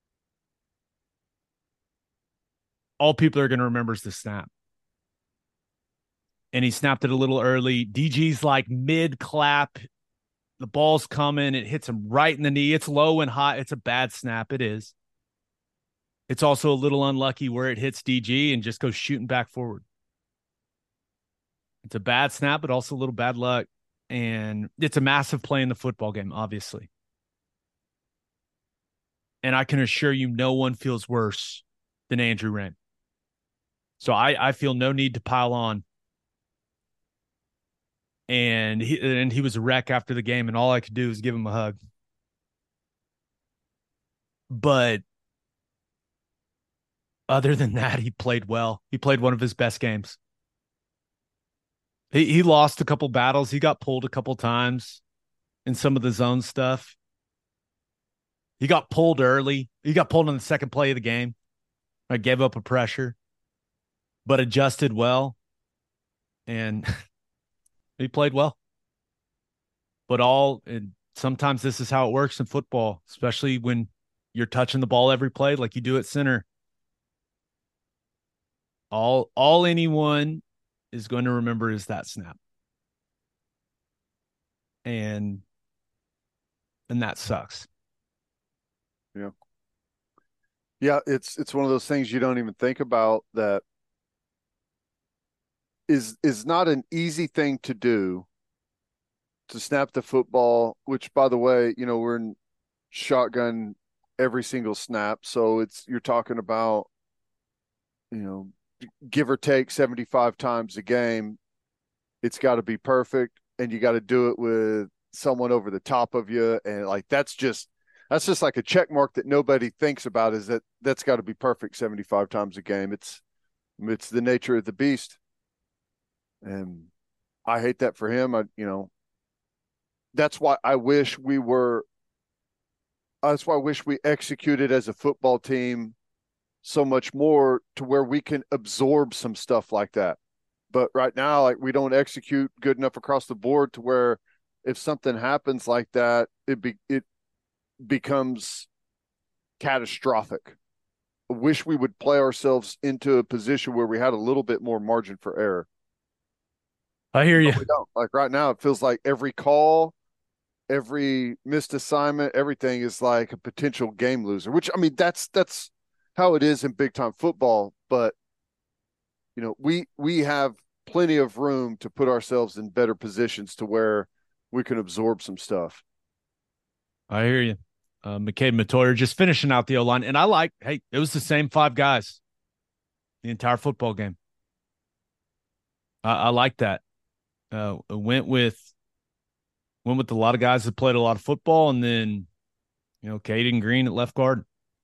all people are going to remember is the snap. And he snapped it a little early. DG's like mid-clap. The ball's coming. It hits him right in the knee. It's low and high. It's a bad snap. It is. It's also a little unlucky where it hits DG and just goes shooting back forward. It's a bad snap, but also a little bad luck. And it's a massive play in the football game, obviously. And I can assure you no one feels worse than Andrew Raym. So I feel no need to pile on. And he was a wreck after the game, and all I could do was give him a hug. But other than that, he played well. He played one of his best games. He lost a couple battles. He got pulled a couple times in some of the zone stuff. He got pulled early. He got pulled on the second play of the game. I gave up a pressure, but adjusted well. and he played well. But and sometimes this is how it works in football, especially when you're touching the ball every play like you do at center. All anyone is going to remember is that snap. And that sucks. Yeah. Yeah, it's one of those things you don't even think about, that is not an easy thing to do, to snap the football, which, by the way, we're in shotgun every single snap. So you're talking about, give or take 75 times a game. It's got to be perfect, and you got to do it with someone over the top of you. And like, that's just like a check mark that nobody thinks about, is that's got to be perfect 75 times a game. It's the nature of the beast. And I hate that for him. That's why I wish we executed as a football team so much more, to where we can absorb some stuff like that. But right now, like, we don't execute good enough across the board to where if something happens like that, it becomes catastrophic. I wish we would play ourselves into a position where we had a little bit more margin for error. I hear you. But we don't. Like, right now, it feels like every call, every missed assignment, everything is like a potential game loser, which, I mean, that's how it is in big time football. But we have plenty of room to put ourselves in better positions to where we can absorb some stuff. I hear you. McCade Matoyer just finishing out the O-line. And it was the same 5 guys the entire football game. I like that. Went with a lot of guys that played a lot of football, and then, Caden Green at left guard.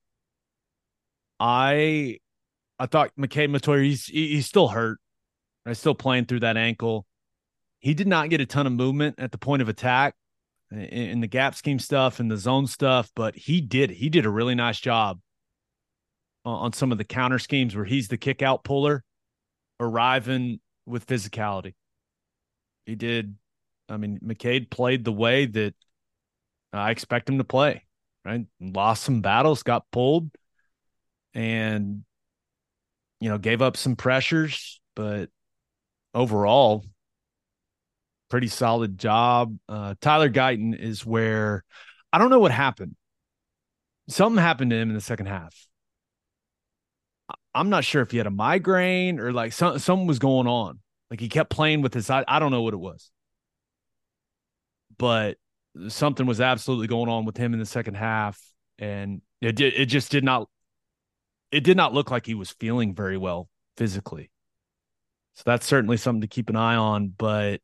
I thought McCade Matoyer, he's still hurt. He's still playing through that ankle. He did not get a ton of movement at the point of attack in the gap scheme stuff and the zone stuff, but he did a really nice job on some of the counter schemes where he's the kick out puller, arriving with physicality. He did. I mean, McCade played the way that I expect him to play, right? Lost some battles, got pulled, and, gave up some pressures, but overall, pretty solid job. Tyler Guyton is where I don't know what happened. Something happened to him in the second half. I'm not sure if he had a migraine or like something was going on. Like, he kept playing with his eye. I don't know what it was, but something was absolutely going on with him in the second half, and it just did not look like he was feeling very well physically. So that's certainly something to keep an eye on, but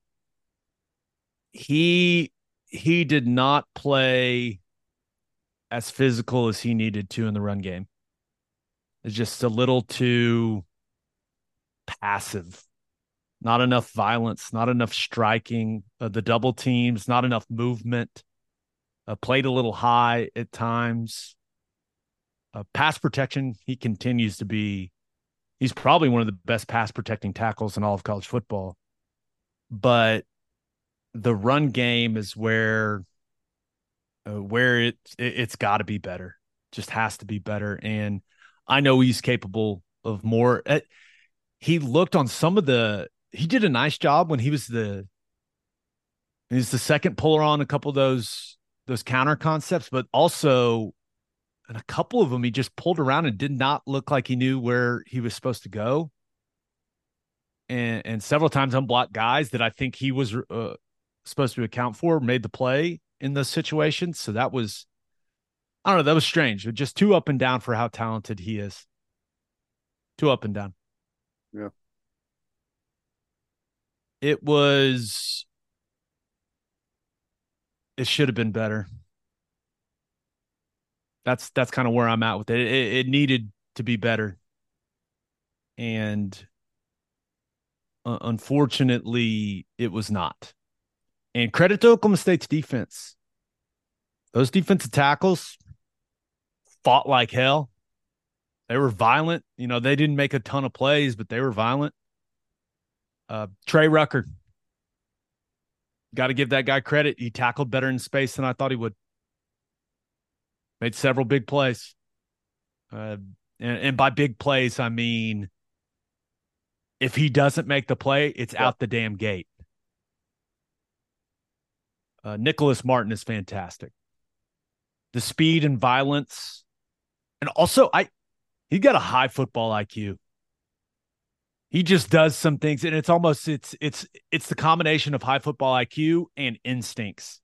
he did not play as physical as he needed to in the run game. It's just a little too passive. Not enough violence, not enough striking. The double teams, not enough movement. Played a little high at times. Pass protection, he continues to be. He's probably one of the best pass protecting tackles in all of college football. But the run game is where it's got to be better. Just has to be better. And I know he's capable of more. He looked on some of he did a nice job when he was the second puller on a couple of those counter concepts, but also in a couple of them, he just pulled around and did not look like he knew where he was supposed to go. And several times unblocked guys that I think he was supposed to account for made the play in those situations. So that was, I don't know, that was strange. Just too up and down for how talented he is. Too up and down. Yeah. It should have been better. That's kind of where I'm at with it. It needed to be better. And unfortunately, it was not. And credit to Oklahoma State's defense. Those defensive tackles fought like hell. They were violent. They didn't make a ton of plays, but they were violent. Trey Rucker. Got to give that guy credit. He tackled better in space than I thought he would. Made several big plays. And by big plays, I mean if he doesn't make the play, it's out the damn gate. Nicholas Martin is fantastic. The speed and violence. And also, he got a high football IQ. He just does some things, and it's the combination of high football IQ and instincts,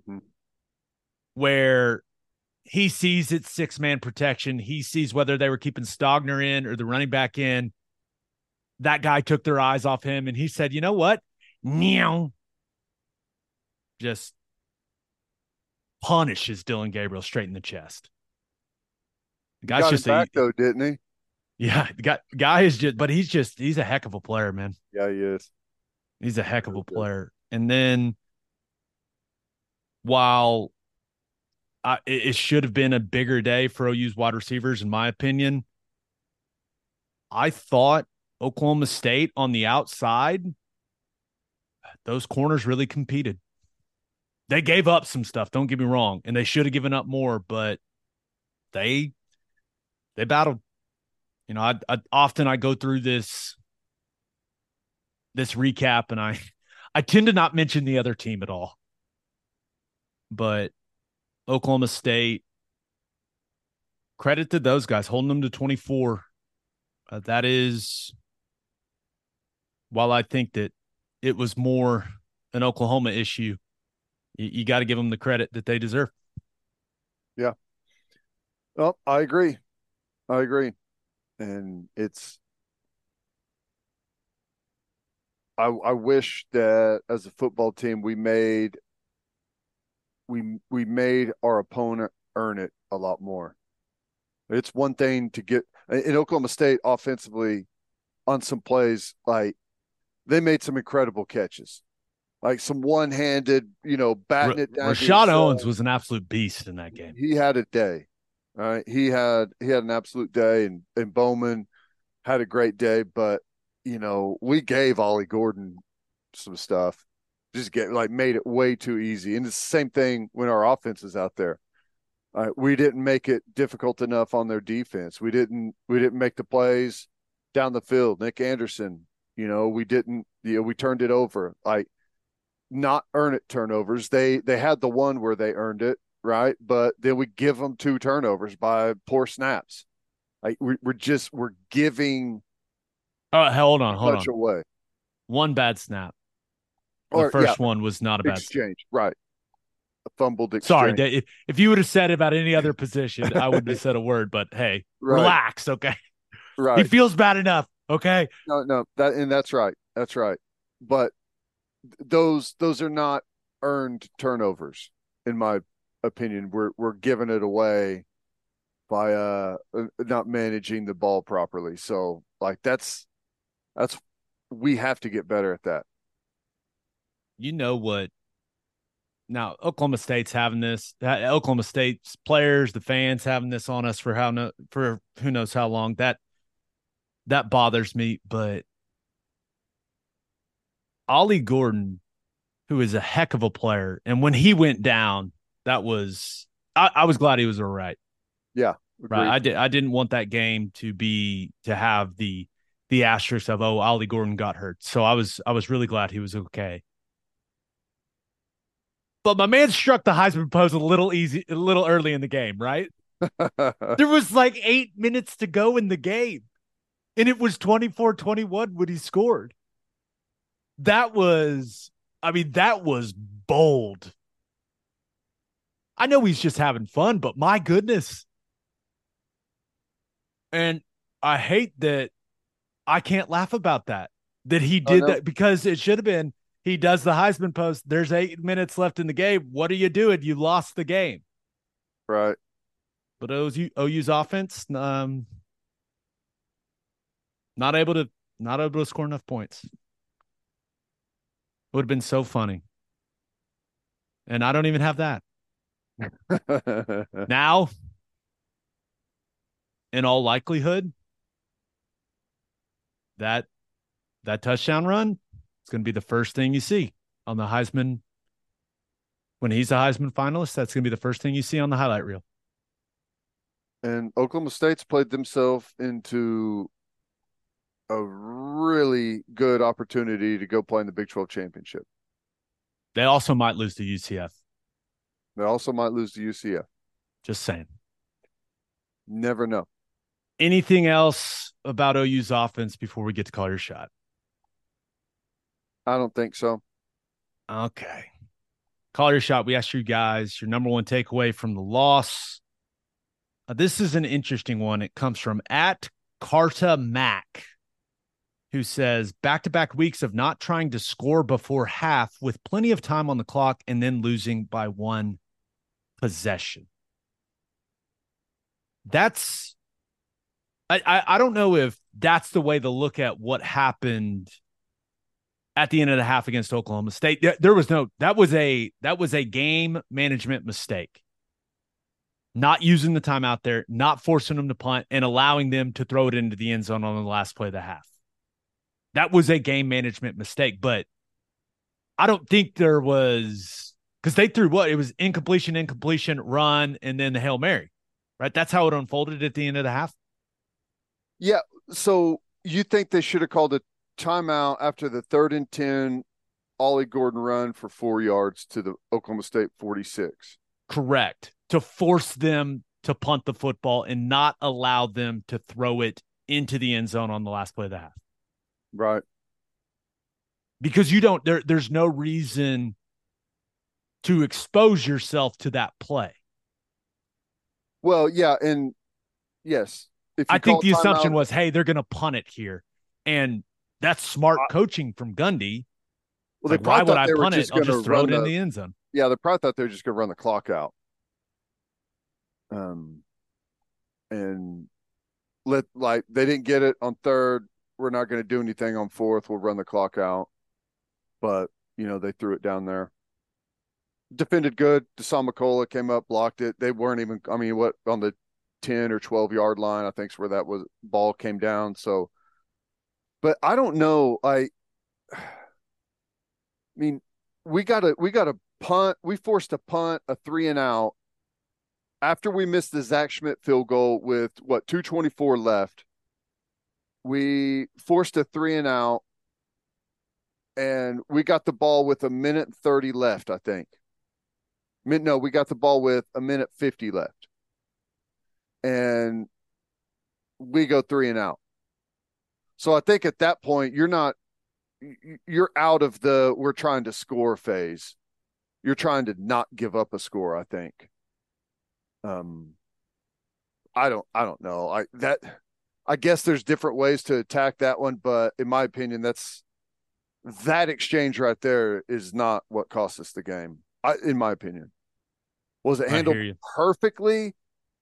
where he sees it's 6-man protection. He sees whether they were keeping Stogner in or the running back in. That guy took their eyes off him, and he said, "You know what? Meow." Just punishes Dylan Gabriel straight in the chest. The guy's got just him back though, didn't he? Yeah, the guy is just, but he's a heck of a player, man. Yeah, he is. He's a heck of a player. And then while it should have been a bigger day for OU's wide receivers, in my opinion, I thought Oklahoma State on the outside, those corners really competed. They gave up some stuff, don't get me wrong, and they should have given up more, but they battled. You know, I often go through this recap, and I tend to not mention the other team at all. But Oklahoma State, credit to those guys, holding them to 24. That is, while I think that it was more an Oklahoma issue, you got to give them the credit that they deserve. Yeah. Well, I agree. And I wish that as a football team we made our opponent earn it a lot more. It's one thing to get in Oklahoma State offensively on some plays, like they made some incredible catches, like some one-handed, batting it down. Rashad Owens was an absolute beast in that game. He had a day. All right. He had an absolute day, and Bowman had a great day, but we gave Ollie Gordon some stuff. Just made it way too easy. And it's the same thing when our offense is out there. We didn't make it difficult enough on their defense. We didn't make the plays down the field. Nick Anderson, we didn't, we turned it over. Not earn it turnovers. They had the one where they earned it, right? But then we give them 2 turnovers by poor snaps. We're giving. Oh, hold on. Away. One bad snap. The first one was not a bad exchange, right? A fumbled exchange. Sorry, if you would have said about any other position, I wouldn't have said a word. But hey, relax, okay? Right. He feels bad enough, okay? No, that's right. That's right. But those are not earned turnovers, in my opinion. We're giving it away by not managing the ball properly. So that's we have to get better at that. You know what? Now Oklahoma State's having this. Oklahoma State's players, the fans having this on us for who knows how long. That bothers me. But Ollie Gordon, who is a heck of a player, and when he went down, I was glad he was all right. Yeah, agreed. Right. I didn't want that game to have the asterisk of Ollie Gordon got hurt. So I was really glad he was okay. But my man struck the Heisman pose a little early in the game, right? There was 8 minutes to go in the game, and it was 24-21 when he scored. That was bold. I know he's just having fun, but my goodness. And I hate that I can't laugh about that he did that, because it should have been, he does the Heisman post. There's 8 minutes left in the game. What are you doing? You lost the game. Right. But OU's offense, not able to score enough points. It would have been so funny. And I don't even have that. Now, in all likelihood, that touchdown run, It's going to be the first thing you see on the Heisman. When he's a Heisman finalist, that's going to be the first thing you see on the highlight reel. And Oklahoma State's played themselves into a really good opportunity to go play in the Big 12 championship. They also might lose to UCF. They also might lose to UCF. Just saying. Never know. Anything else about OU's offense before we get to call your shot? I don't think so. Okay. Call your shot. We asked you guys your number one takeaway from the loss. This is an interesting one. It comes from @Carta_Mac, who says back-to-back weeks of not trying to score before half with plenty of time on the clock and then losing by one possession. That's I don't know if that's the way to look at what happened at the end of the half against Oklahoma State. There was that was a game management mistake. Not using the time out there, not forcing them to punt, and allowing them to throw it into the end zone on the last play of the half. That was a game management mistake, but I don't think there was, because they threw what? It was incompletion, run, and then the Hail Mary, right? That's how it unfolded at the end of the half. Yeah, so you think they should have called a timeout after the 3rd and 10 Ollie Gordon run for 4 yards to the Oklahoma State 46? Correct. To force them to punt the football and not allow them to throw it into the end zone on the last play of the half. Right. Because there's no reason to expose yourself to that play. Well, yeah, and yes. I think the assumption was, hey, they're going to punt it here. And that's smart coaching from Gundy. Well, like, why would I punt it? I'll just throw it in the end zone. Yeah, they probably thought they were just going to run the clock out. And they didn't get it on 3rd. We're not going to do anything on 4th. We'll run the clock out. But, they threw it down there. Defended good. Deshaun McCullough came up, blocked it. They weren't even, on the 10 or 12 yard line, I think is where that ball came down. So, but I don't know. We got a punt. We forced a punt, a 3 and out. After we missed the Zach Schmidt field goal with 2:24 left, we forced a 3 and out, and we got the ball with 1:30 left, I think. No, we got the ball with 1:50 left, and we go 3 and out. So I think at that point, you're out of the we're trying to score phase. You're trying to not give up a score, I think. I don't know. I guess there's different ways to attack that one, but in my opinion, that exchange right there is not what cost us the game. In my opinion, was it handled perfectly?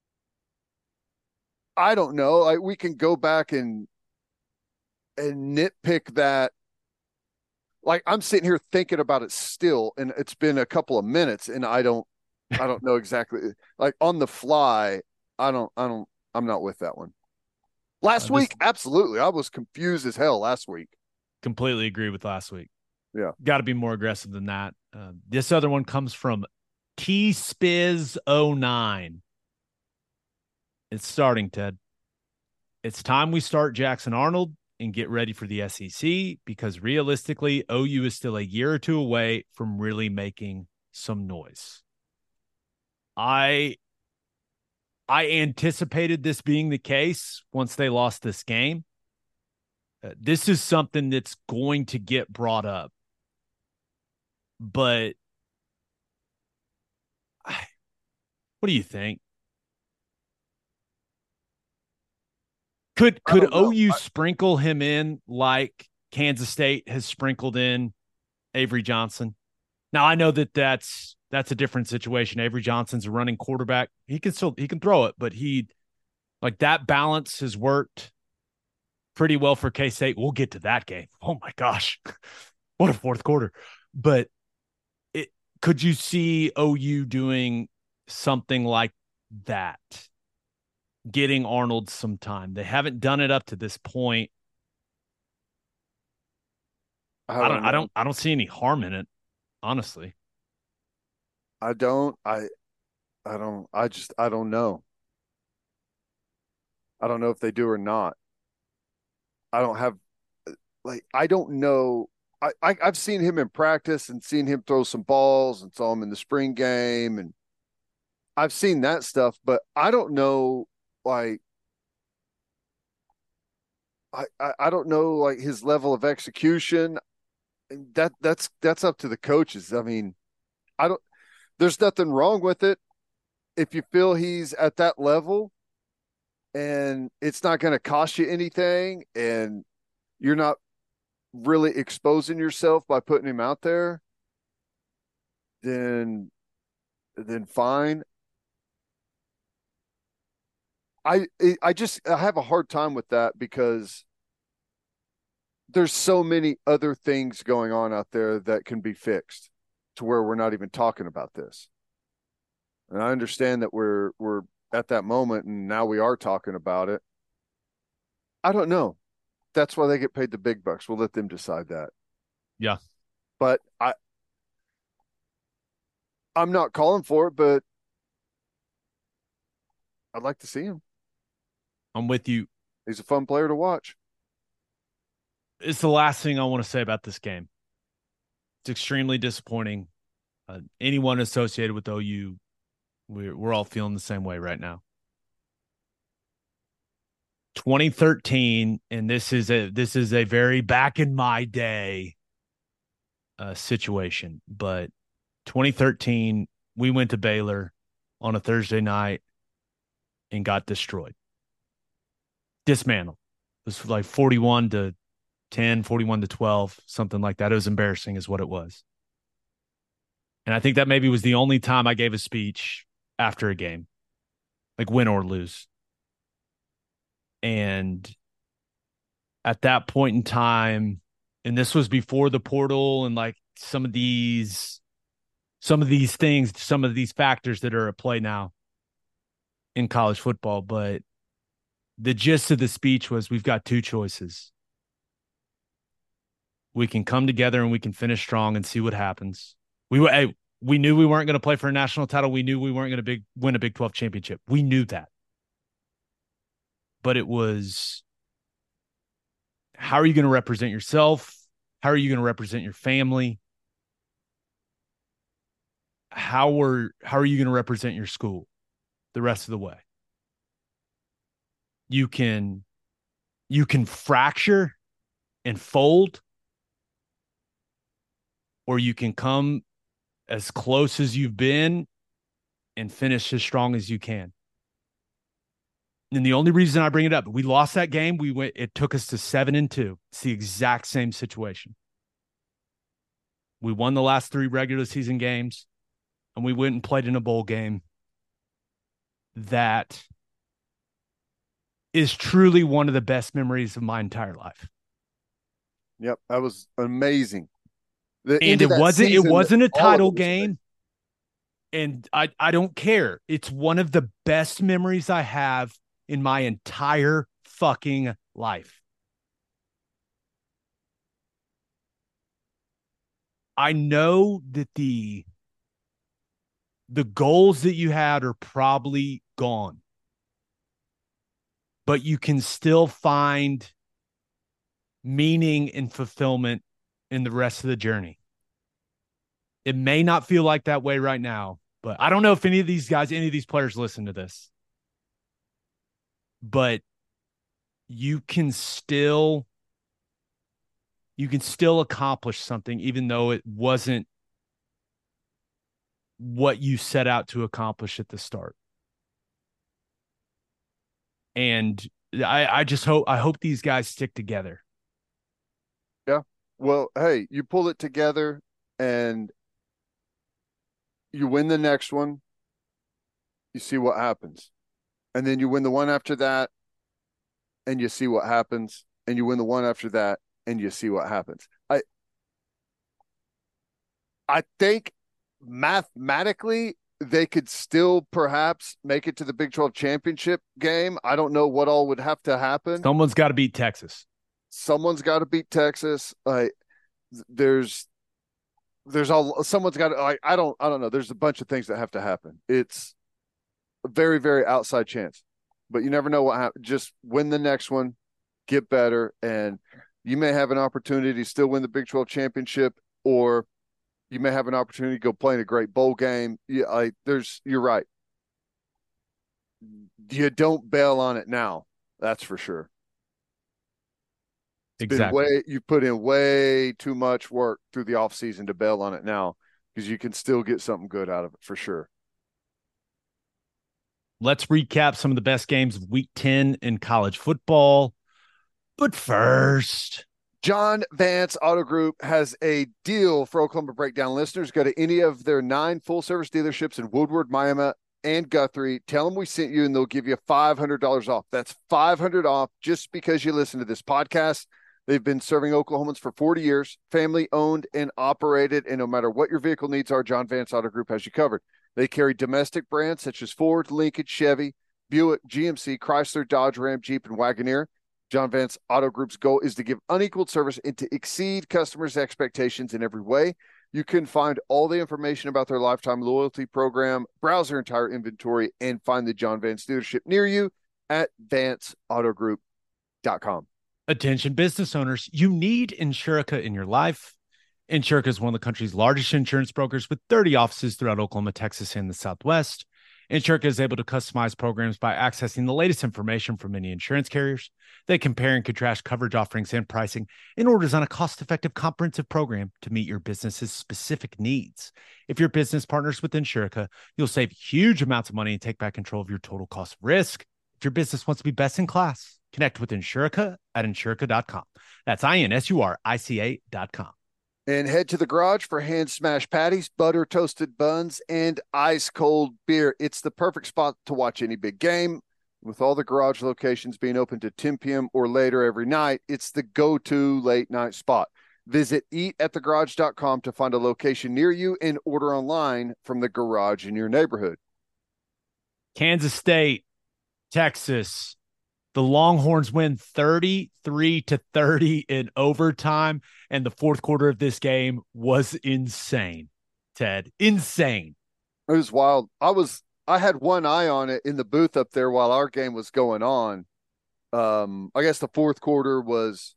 I don't know. We can go back and nitpick that. Like, I'm sitting here thinking about it still, and it's been a couple of minutes, and I don't know exactly. Like, on the fly, I'm not with that one. Last week, absolutely. I was confused as hell last week. Completely agree with last week. Yeah. Got to be more aggressive than that. This other one comes from T-Spiz09. It's starting, Ted. It's time we start Jackson Arnold and get ready for the SEC, because realistically, OU is still a year or two away from really making some noise. I anticipated this being the case once they lost this game. This is something that's going to get brought up. But what do you think? Could OU sprinkle him in like Kansas State has sprinkled in Avery Johnson? Now, I know that's a different situation. Avery Johnson's a running quarterback. He can throw it, but that balance has worked pretty well for K-State. We'll get to that game. Oh my gosh. What a fourth quarter. But could you see OU doing something like that? Getting Arnold some time. They haven't done it up to this point. I don't. I know. don't. I don't see any harm in it, honestly. I don't. I don't. I don't know. I don't know if they do or not. I don't have I don't know. I've seen him in practice and seen him throw some balls and saw him in the spring game, and I've seen that stuff, but I don't know like I don't know like his level of execution. That's up to the coaches. I mean, I don't there's nothing wrong with it if you feel he's at that level and it's not going to cost you anything and you're not really exposing yourself by putting him out there, then fine. I have a hard time with that because there's so many other things going on out there that can be fixed to where we're not even talking about this. And I understand that we're at that moment and now we are talking about it. I don't know. That's why they get paid the big bucks. We'll let them decide that. Yeah. But I'm not calling for it, but I'd like to see him. I'm with you. He's a fun player to watch. It's the last thing I want to say about this game. It's extremely disappointing. Anyone associated with OU, we're all feeling the same way right now. 2013, and this is a very back in my day situation, but 2013, we went to Baylor on a Thursday night and got destroyed. Dismantled. It was like 41-10, 41-12, something like that. It was embarrassing is what it was. And I think that maybe was the only time I gave a speech after a game, like win or lose. And at that point in time, and this was before the portal and like some of these things, some of these factors that are at play now in college football. But the gist of the speech was we've got two choices. We can come together and we can finish strong and see what happens. We knew we weren't going to play for a national title. We knew we weren't going to win a Big 12 championship. We knew that. But it was, how are you going to represent yourself? How are you going to represent your family? How are you going to represent your school the rest of the way? You can fracture and fold, or you can come as close as you've been and finish as strong as you can. And the only reason I bring it up, we lost that game. It took us to 7-2. It's the exact same situation. We won the last 3 regular season games, and we went and played in a bowl game that is truly one of the best memories of my entire life. Yep, that was amazing. And it wasn't a title game. And I don't care. It's one of the best memories I have in my entire fucking life. I know that the goals that you had are probably gone, but you can still find meaning and fulfillment in the rest of the journey. It may not feel like that way right now, but I don't know if any of these players listen to this. But you can still accomplish something even though it wasn't what you set out to accomplish at the start. And I hope these guys stick together. Yeah. Well, hey, you pull it together and you win the next one, you see what happens. And then you win the one after that and you see what happens. And you win the one after that and you see what happens. I think mathematically they could still perhaps make it to the Big 12 championship game. I don't know what all would have to happen. Someone's got to beat Texas. Someone's got to beat Texas. there's all someone's got to, like, I don't know. There's a bunch of things that have to happen. It's a very, very outside chance, but you never know what happens. Just win the next one, get better, and you may have an opportunity to still win the Big 12 championship, or you may have an opportunity to go play in a great bowl game. Yeah, you're right. You don't bail on it now. That's for sure. Exactly. You put in way too much work through the off season to bail on it now, because you can still get something good out of it for sure. Let's recap some of the best games of week 10 in college football. But first, John Vance Auto Group has a deal for Oklahoma Breakdown listeners. Go to any of their 9 full-service dealerships in Woodward, Miami, and Guthrie. Tell them we sent you, and they'll give you $500 off. That's $500 off just because you listen to this podcast. They've been serving Oklahomans for 40 years, family-owned and operated, and no matter what your vehicle needs are, John Vance Auto Group has you covered. They carry domestic brands such as Ford, Lincoln, Chevy, Buick, GMC, Chrysler, Dodge, Ram, Jeep, and Wagoneer. John Vance Auto Group's goal is to give unequaled service and to exceed customers' expectations in every way. You can find all the information about their lifetime loyalty program, browse their entire inventory, and find the John Vance dealership near you at vanceautogroup.com. attention business owners, you need Insurica in your life. Insurica is one of the country's largest insurance brokers with 30 offices throughout Oklahoma, Texas, and the Southwest. Insurica is able to customize programs by accessing the latest information from many insurance carriers. They compare and contrast coverage offerings and pricing in order to design a cost-effective, comprehensive program to meet your business's specific needs. If your business partners with Insurica, you'll save huge amounts of money and take back control of your total cost of risk. If your business wants to be best in class, connect with Insurica at insurica.com. That's INSURICA.com. And head to the garage for hand smashed patties, butter toasted buns, and ice cold beer. It's the perfect spot to watch any big game. With all the garage locations being open to 10 p.m. or later every night, it's the go-to late night spot. Visit eatatthegarage.com to find a location near you and order online from the garage in your neighborhood. Kansas State, Texas. The Longhorns win 33-30 in overtime, and the fourth quarter of this game was insane, Ted. Insane. It was wild. I had one eye on it in the booth up there while our game was going on. I guess the fourth quarter was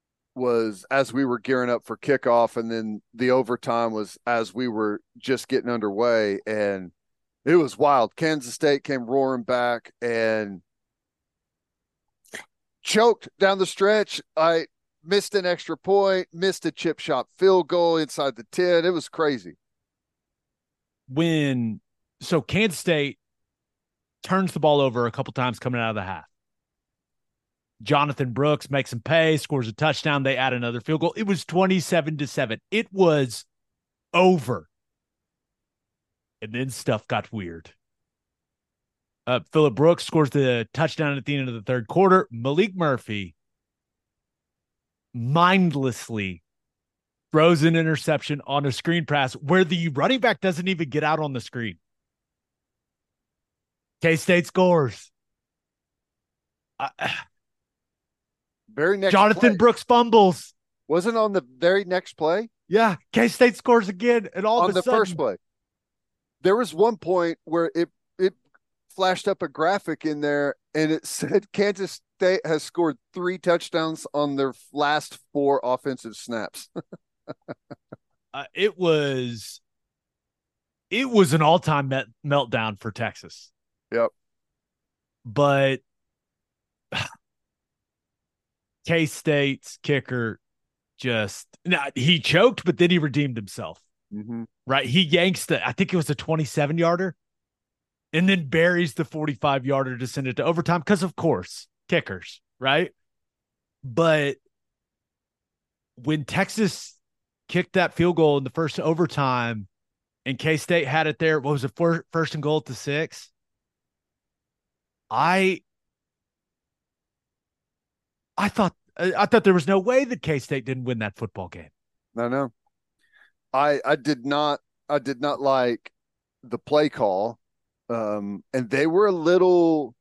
as we were gearing up for kickoff, and then the overtime was as we were just getting underway, and it was wild. Kansas State came roaring back and choked down the stretch. I missed an extra point, missed a chip shot field goal inside the 10. It was crazy. So Kansas State turns the ball over a couple times coming out of the half. Jonathan Brooks makes him pay, scores a touchdown. They add another field goal. It was 27-7. It was over. And then stuff got weird. Phillip Brooks scores the touchdown at the end of the third quarter. Malik Murphy mindlessly throws an interception on a screen pass where the running back doesn't even get out on the screen. K-State scores. Very next Jonathan play. Brooks fumbles. Wasn't on the very next play? Yeah, K-State scores again, and all on of a the sudden, first play. There was one point where it flashed up a graphic in there, and it said Kansas State has scored 3 touchdowns on their last 4 offensive snaps. it was an all-time meltdown for Texas. Yep. But K-State's kicker he choked, but then he redeemed himself. Mm-hmm. Right? He yanks I think it was a 27-yarder, and then buries the 45-yarder to send it to overtime because, of course, kickers, right? But when Texas kicked that field goal in the first overtime and K-State had it there, what was it, first and goal at the 6? I thought there was no way that K-State didn't win that football game. No. I did not like the play call. And they were a little,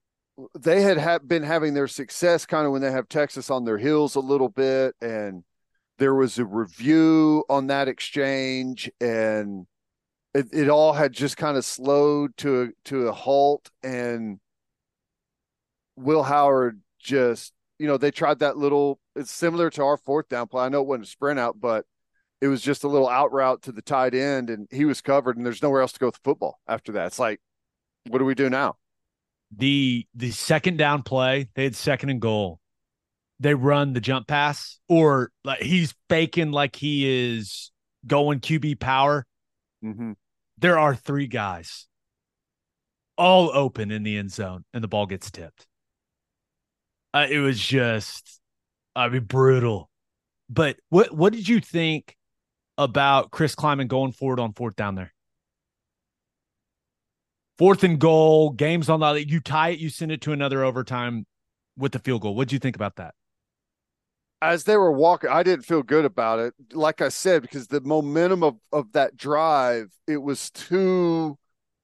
they had been having their success kind of when they have Texas on their heels a little bit. And there was a review on that exchange, and it all had just kind of slowed to a halt. And Will Howard just, they tried that little, it's similar to our fourth down play. I know it wasn't a sprint out, but it was just a little out route to the tight end, and he was covered, and there's nowhere else to go with the football after that. It's like, what do we do now? The second down play, they had second and goal. They run the jump pass, or like he's faking like he is going QB power. Mm-hmm. There are three guys all open in the end zone, and the ball gets tipped. It was just, brutal. But what did you think about Chris Klieman going forward on fourth down there? Fourth and goal, games on the, you tie it, you send it to another overtime with the field goal. What did you think about that? As they were walking, I didn't feel good about it. Like I said, because the momentum of that drive, it was too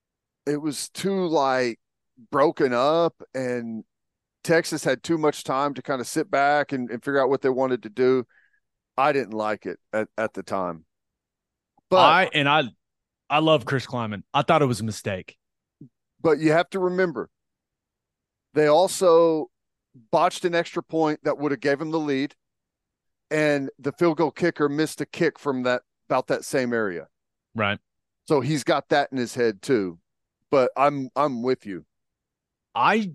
like broken up, and Texas had too much time to kind of sit back and figure out what they wanted to do. I didn't like it at the time. But I love Chris Klieman. I thought it was a mistake. But you have to remember, they also botched an extra point that would have gave them the lead, and the field goal kicker missed a kick from about that same area. Right. So he's got that in his head too. But I'm with you. I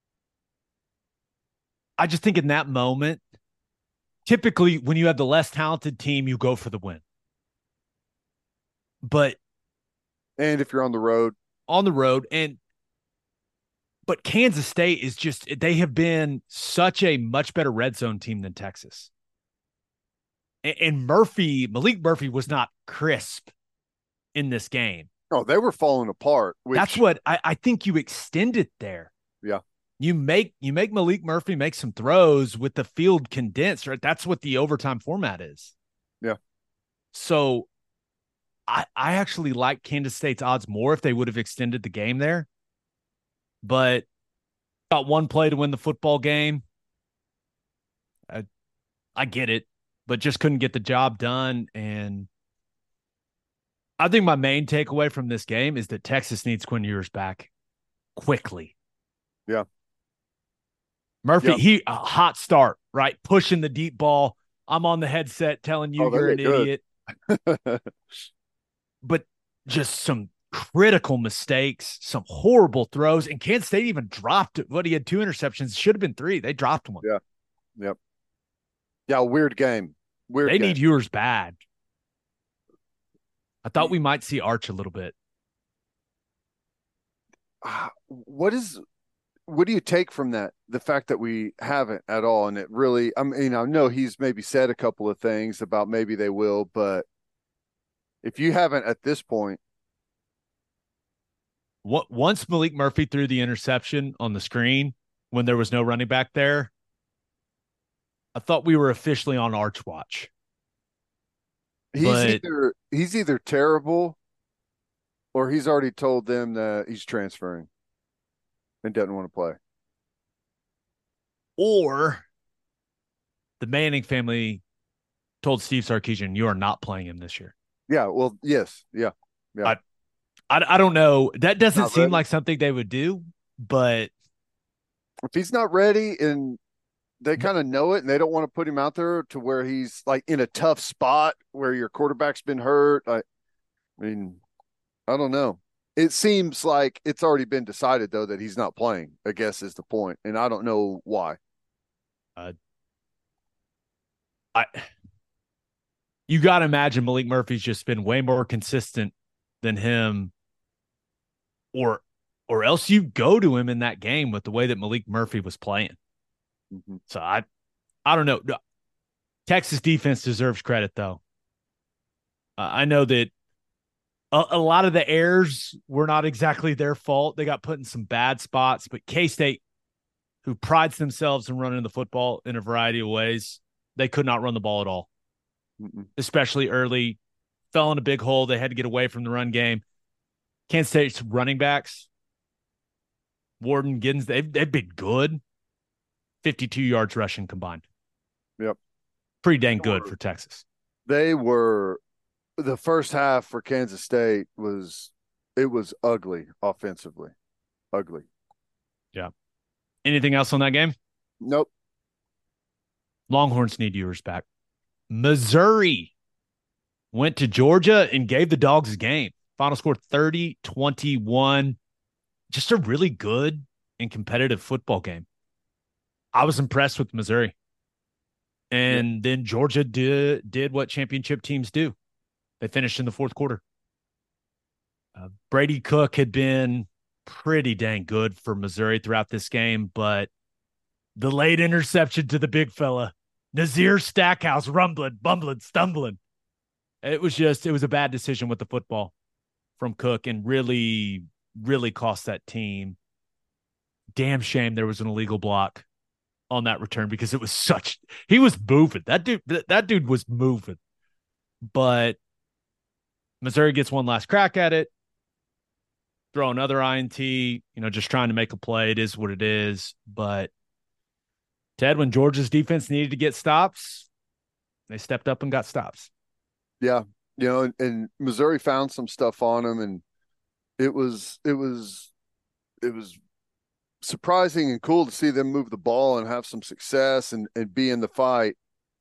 just think in that moment, typically when you have the less talented team, you go for the win. And if you're on the road, but Kansas State is just, they have been such a much better red zone team than Texas. And Malik Murphy was not crisp in this game. Oh, they were falling apart. That's what I think you extend it there. Yeah. You make Malik Murphy make some throws with the field condensed, right? That's what the overtime format is. Yeah. So I actually like Kansas State's odds more if they would have extended the game there. But got one play to win the football game. I get it, but just couldn't get the job done. And I think my main takeaway from this game is that Texas needs Quinn Ewers back quickly. Yeah. Murphy, a hot start, right? Pushing the deep ball. I'm on the headset telling you you're an idiot. But just some critical mistakes, some horrible throws. And Kansas State even dropped what he had 2 interceptions. Should have been 3. They dropped one. Yeah. Yep. Yeah. Weird game. They need Ewers bad. I thought we might see Arch a little bit. What do you take from that? The fact that we haven't at all. And it really, I know he's maybe said a couple of things about maybe they will, but if you haven't at this point. Once Malik Murphy threw the interception on the screen when there was no running back there, I thought we were officially on Arch watch. He's either terrible or he's already told them that he's transferring and doesn't want to play. Or the Manning family told Steve Sarkisian, you are not playing him this year. Yeah, well, yes. Yeah. Yeah. I don't know. That doesn't seem like something they would do, but if he's not ready and they kind of know it and they don't want to put him out there to where he's like in a tough spot where your quarterback's been hurt. I don't know. It seems like it's already been decided though that he's not playing, I guess is the point. And I don't know why. You got to imagine Malik Murphy's just been way more consistent than him, or else you go to him in that game with the way that Malik Murphy was playing. Mm-hmm. So I don't know. Texas defense deserves credit though. I know that a lot of the errors were not exactly their fault. They got put in some bad spots, but K-State, who prides themselves in running the football in a variety of ways, they could not run the ball at all. Mm-mm. Especially early, fell in a big hole. They had to get away from the run game. Kansas State's running backs, Warden, Giddens, they've been good. 52 yards rushing combined. Yep. Pretty dang good for Texas. They were the first half for Kansas State was ugly offensively. Ugly. Yeah. Anything else on that game? Nope. Longhorns need yours back. Missouri went to Georgia and gave the Dogs a game. Final score 30-21. Just a really good and competitive football game. I was impressed with Missouri. And then Georgia did what championship teams do. They finished in the fourth quarter. Brady Cook had been pretty dang good for Missouri throughout this game, but the late interception to the big fella, Nazir Stackhouse, bumbling, stumbling. It was a bad decision with the football from Cook and really, really cost that team. Damn shame there was an illegal block on that return because it was he was moving. That dude was moving. But Missouri gets one last crack at it. Throw another INT, just trying to make a play. It is what it is. But Ted, when Georgia's defense needed to get stops, they stepped up and got stops. Yeah. And Missouri found some stuff on them, and it was surprising and cool to see them move the ball and have some success and be in the fight.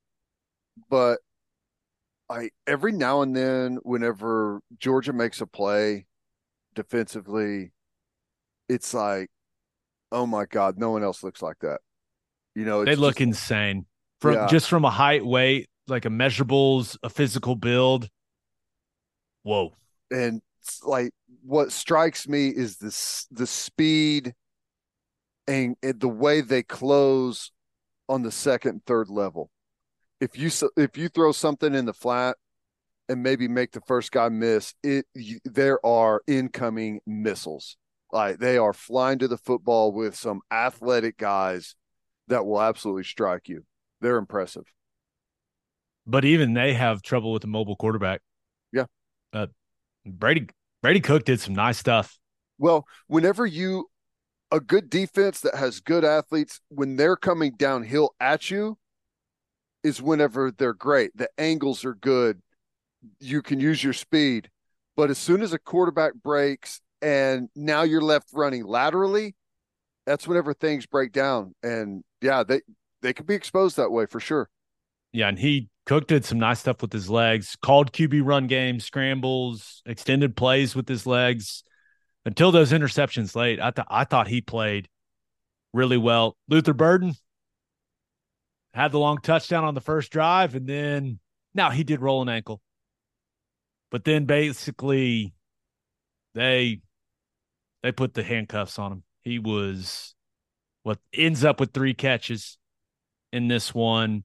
But every now and then, whenever Georgia makes a play defensively, it's like, oh my God, no one else looks like that. They look insane from a height, weight, like a measurables, a physical build. Whoa. And it's like what strikes me is the speed and the way they close on the second and third level. If you throw something in the flat and maybe make the first guy miss, there are incoming missiles. Like they are flying to the football with some athletic guys that will absolutely strike you. They're impressive. But even they have trouble with a mobile quarterback. Yeah. Brady Cook did some nice stuff. Well, whenever a good defense that has good athletes, when they're coming downhill at you, is whenever they're great. The angles are good. You can use your speed. But as soon as a quarterback breaks and now you're left running laterally, that's whenever things break down. And yeah, they could be exposed that way for sure. Yeah, and Cook did some nice stuff with his legs, called QB run games, scrambles, extended plays with his legs until those interceptions late. I thought he played really well. Luther Burden had the long touchdown on the first drive, and then now he did roll an ankle. But then basically they put the handcuffs on him. He was what ends up with 3 catches in this one.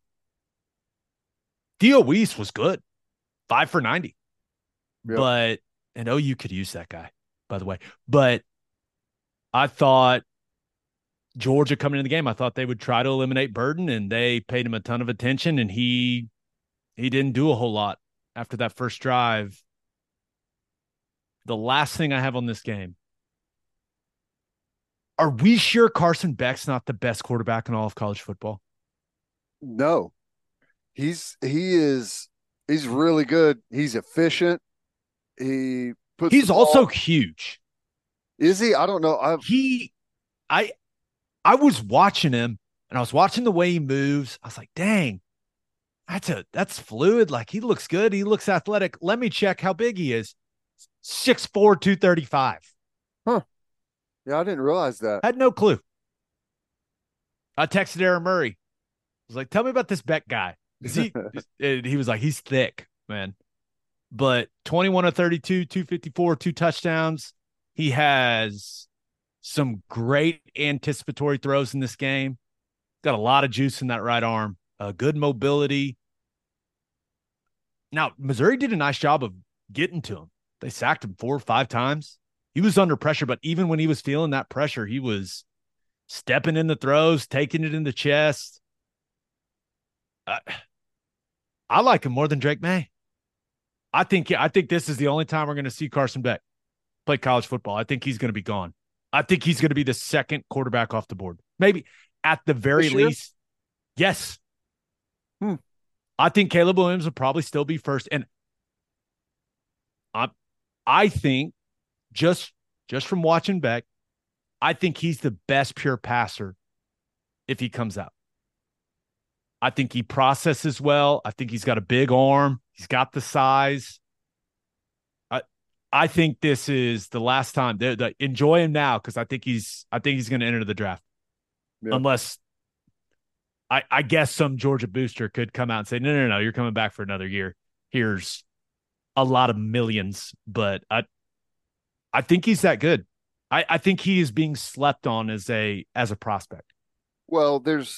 Theo Weiss was good, 5 for 90. Yep. But and OU could use that guy, by the way. But I thought Georgia coming into the game, I thought they would try to eliminate Burden, and they paid him a ton of attention, and he didn't do a whole lot after that first drive. The last thing I have on this game. Are we sure Carson Beck's not the best quarterback in all of college football? No. He's really good. He's efficient. He's also huge. Is he? I don't know. I was watching him, and I was watching the way he moves. I was like, dang, that's fluid. Like, he looks good. He looks athletic. Let me check how big he is. 6'4", 235. Huh. Yeah, I didn't realize that. I had no clue. I texted Aaron Murray. I was like, tell me about this Beck guy. He was like, he's thick, man. But 21 of 32, 254, 2 touchdowns. He has some great anticipatory throws in this game. Got a lot of juice in that right arm. Good mobility. Now, Missouri did a nice job of getting to him. They sacked him 4 or 5 times. He was under pressure, but even when he was feeling that pressure, he was stepping in the throws, taking it in the chest. I like him more than Drake May. I think this is the only time we're going to see Carson Beck play college football. I think he's going to be gone. I think he's going to be the second quarterback off the board. Maybe at the very least. Yes. I think Caleb Williams will probably still be first. And I think just from watching Beck, I think he's the best pure passer if he comes out. I think he processes well. I think he's got a big arm. He's got the size. I think this is the last time. Enjoy him now because I think he's going to enter the draft. Yeah. Unless I guess some Georgia booster could come out and say, no, you're coming back for another year. Here's a lot of millions, but I think he's that good. I think he is being slept on as a prospect. Well,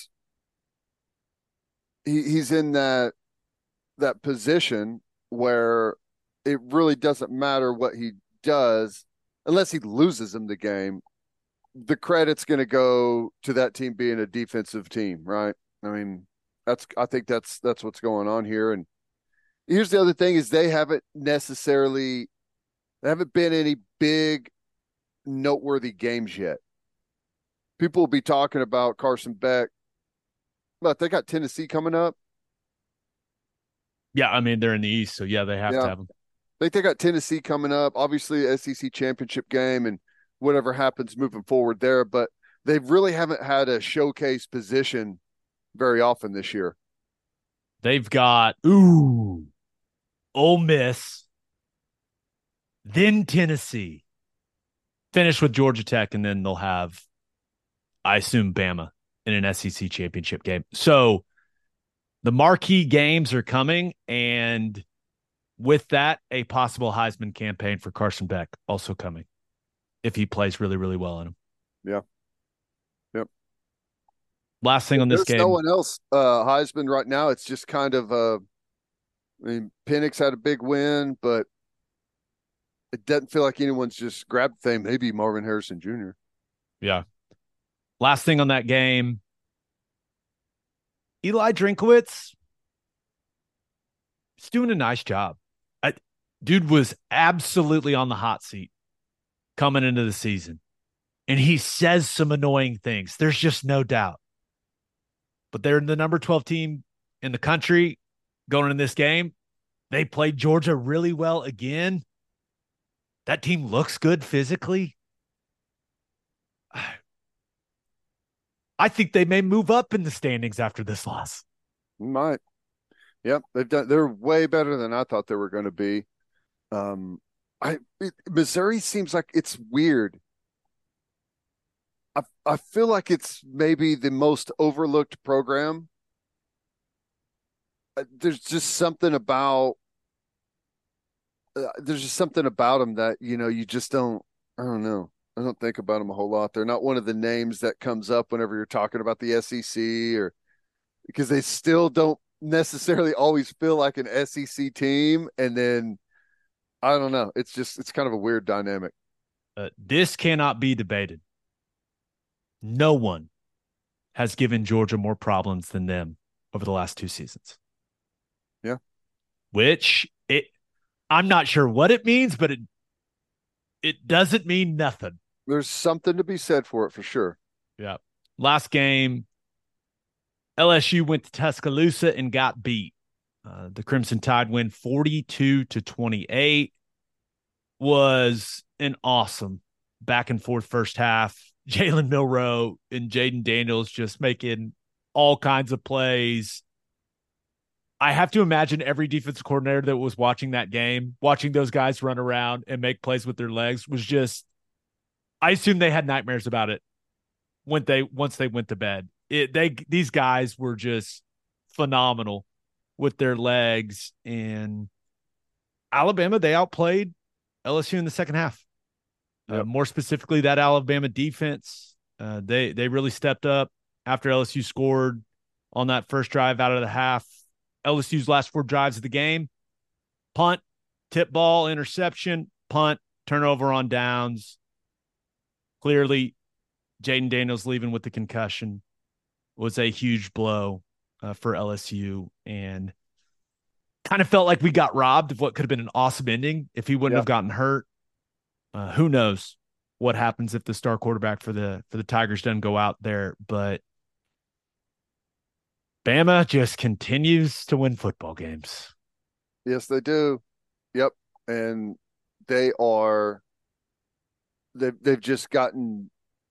he's in that position where it really doesn't matter what he does unless he loses him the game. The credit's going to go to that team being a defensive team, right? I mean, I think that's what's going on here. And here's the other thing is they haven't been any big noteworthy games yet. People will be talking about Carson Beck, but they got Tennessee coming up. Yeah, I mean, they're in the East, so yeah, they have to have them. They got Tennessee coming up, obviously SEC championship game and whatever happens moving forward there, but they really haven't had a showcase position very often this year. They've got Ole Miss, then Tennessee, finish with Georgia Tech, and then they'll have, I assume, Bama in an SEC championship game. So the marquee games are coming, and with that, a possible Heisman campaign for Carson Beck also coming if he plays really, really well in them. Yeah. Yep. Last thing on this game. There's no one else Heisman right now. It's just kind of I mean, Penix had a big win, but it doesn't feel like anyone's just grabbed the thing. Maybe Marvin Harrison Jr. Yeah. Last thing on that game. Eli Drinkwitz is doing a nice job. Dude was absolutely on the hot seat coming into the season. And he says some annoying things. There's just no doubt. But they're the number 12 team in the country going in this game. They played Georgia really well again. That team looks good physically. I think they may move up in the standings after this loss. Might. Yep. They're way better than I thought they were going to be. Missouri seems like it's weird. I feel like it's maybe the most overlooked program. There's just something about them that, you just don't, I don't know. I don't think about them a whole lot. They're not one of the names that comes up whenever you're talking about the SEC, or because they still don't necessarily always feel like an SEC team. And then I don't know. It's kind of a weird dynamic. This cannot be debated. No one has given Georgia more problems than them over the last 2 seasons. Yeah. I'm not sure what it means, but it doesn't mean nothing. There's something to be said for it for sure. Yeah. Last game, LSU went to Tuscaloosa and got beat. The Crimson Tide win 42-28. Was an awesome back and forth first half. Jalen Milroe and Jaden Daniels just making all kinds of plays. I have to imagine every defensive coordinator that was watching that game, watching those guys run around and make plays with their legs, was just, I assume they had nightmares about it once they went to bed. These guys were just phenomenal with their legs. And Alabama, they outplayed LSU in the second half. Yep. More specifically, that Alabama defense, they really stepped up after LSU scored on that first drive out of the half. LSU's last 4 drives of the game: punt, tip ball, interception, punt, turnover on downs. Clearly, Jaden Daniels leaving with the concussion was a huge blow for LSU, and kind of felt like we got robbed of what could have been an awesome ending if he wouldn't have gotten hurt. Who knows what happens if the star quarterback for the Tigers doesn't go out there, but Bama just continues to win football games. Yes, they do. Yep. And they are they've just gotten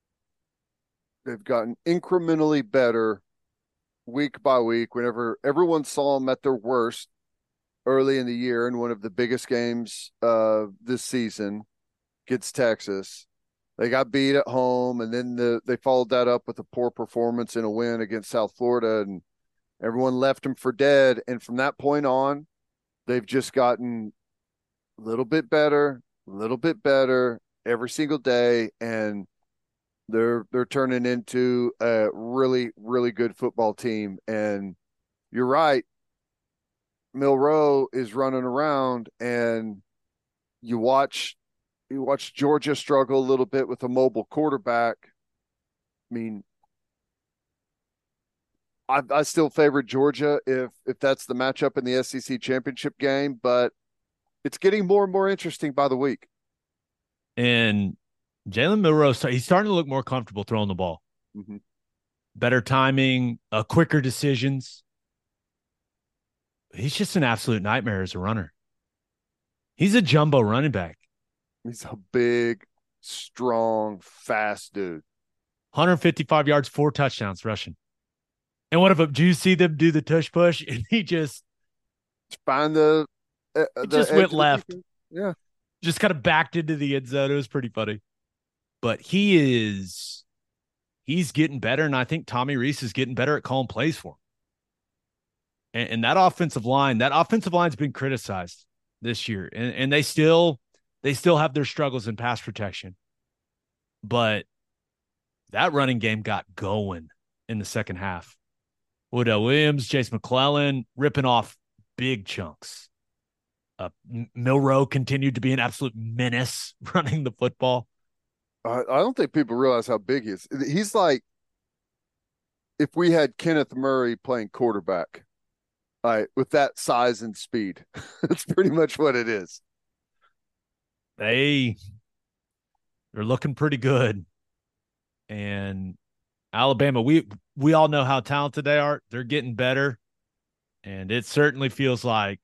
incrementally better week by week. Whenever everyone saw them at their worst early in the year in one of the biggest games this season against Texas, they got beat at home, and then they followed that up with a poor performance in a win against South Florida, and everyone left them for dead. And from that point on, they've just gotten a little bit better every single day, and they're turning into a really, really good football team. And you're right, Milroe is running around, and you watch Georgia struggle a little bit with a mobile quarterback. I mean, I still favor Georgia if that's the matchup in the SEC championship game, but it's getting more and more interesting by the week. And Jalen Milroe, he's starting to look more comfortable throwing the ball. Mm-hmm. Better timing, quicker decisions. He's just an absolute nightmare as a runner. He's a jumbo running back. He's a big, strong, fast dude. 155 yards, 4 touchdowns rushing. And what if do you see them do the tush push? And he just find the just went left. Yeah. Just kind of backed into the end zone. It was pretty funny. But he's getting better, and I think Tommy Rees is getting better at calling plays for him. And that offensive line's been criticized this year, and they still have their struggles in pass protection. But that running game got going in the second half. Odell Williams, Chase McClellan ripping off big chunks. Milroe continued to be an absolute menace running the football. I don't think people realize how big he is. He's like if we had Kenneth Murray playing quarterback, with that size and speed. That's pretty much what it is. They're looking pretty good. And Alabama, we all know how talented they are. They're getting better. And it certainly feels like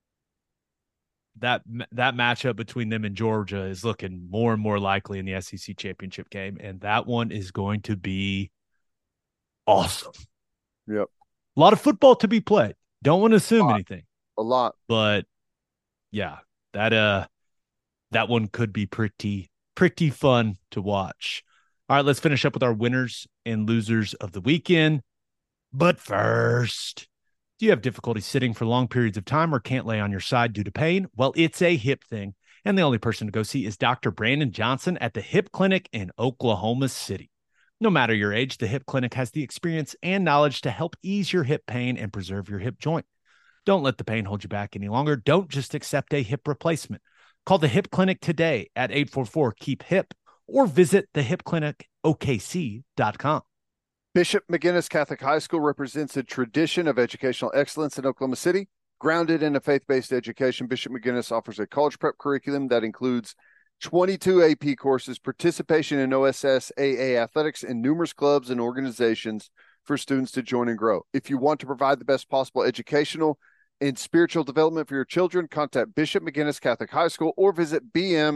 that matchup between them and Georgia is looking more and more likely in the SEC championship game. And that one is going to be awesome. Yep. A lot of football to be played. Don't want to assume anything. A lot. But yeah, that one could be pretty fun to watch. All right, let's finish up with our winners and losers of the weekend. But first, do you have difficulty sitting for long periods of time or can't lay on your side due to pain? Well, it's a hip thing. And the only person to go see is Dr. Brandon Johnson at the Hip Clinic in Oklahoma City. No matter your age, the Hip Clinic has the experience and knowledge to help ease your hip pain and preserve your hip joint. Don't let the pain hold you back any longer. Don't just accept a hip replacement. Call the Hip Clinic today at 844-KEEP-HIP or visit thehipclinicokc.com. Bishop McGuinness Catholic High School represents a tradition of educational excellence in Oklahoma City. Grounded in a faith-based education, Bishop McGuinness offers a college prep curriculum that includes 22 AP courses, participation in OSSAA athletics, and numerous clubs and organizations for students to join and grow. If you want to provide the best possible educational and spiritual development for your children, contact Bishop McGuinness Catholic High School or visit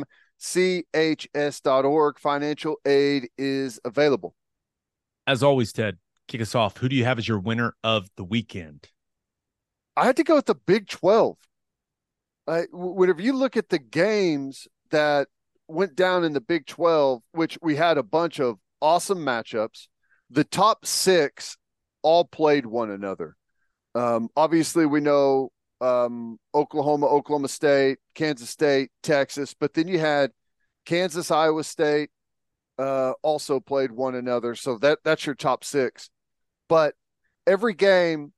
bmchs.org. Financial aid is available. As always, Ted, kick us off. Who do you have as your winner of the weekend? I had to go with the Big 12. Whenever you look at the games that went down in the Big 12, which we had a bunch of awesome matchups, the top 6 all played one another. Obviously, we know Oklahoma, Oklahoma State, Kansas State, Texas, but then you had Kansas, Iowa State, also played one another. So that's your top 6. But every game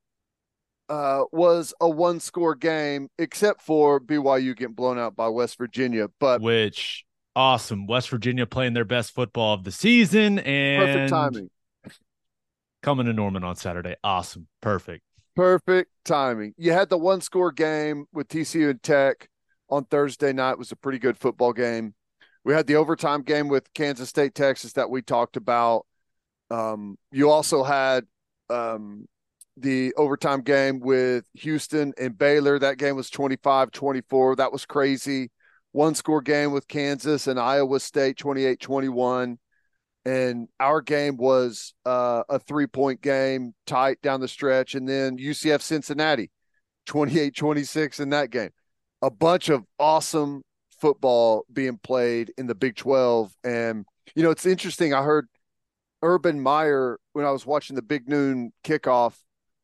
was a one-score game, except for BYU getting blown out by West Virginia. But which awesome, West Virginia playing their best football of the season, and perfect timing. Coming to Norman on Saturday. Awesome, perfect timing. You had the one-score game with TCU and Tech on Thursday night. It was a pretty good football game. We had the overtime game with Kansas State, Texas that we talked about. You also had the overtime game with Houston and Baylor. That game was 25-24. That was crazy. One score game with Kansas and Iowa State, 28-21. And our game was a 3-point game, tight down the stretch. And then UCF Cincinnati, 28-26 in that game. A bunch of awesome football being played in the Big 12. And, it's interesting. I heard Urban Meyer, when I was watching the Big Noon kickoff,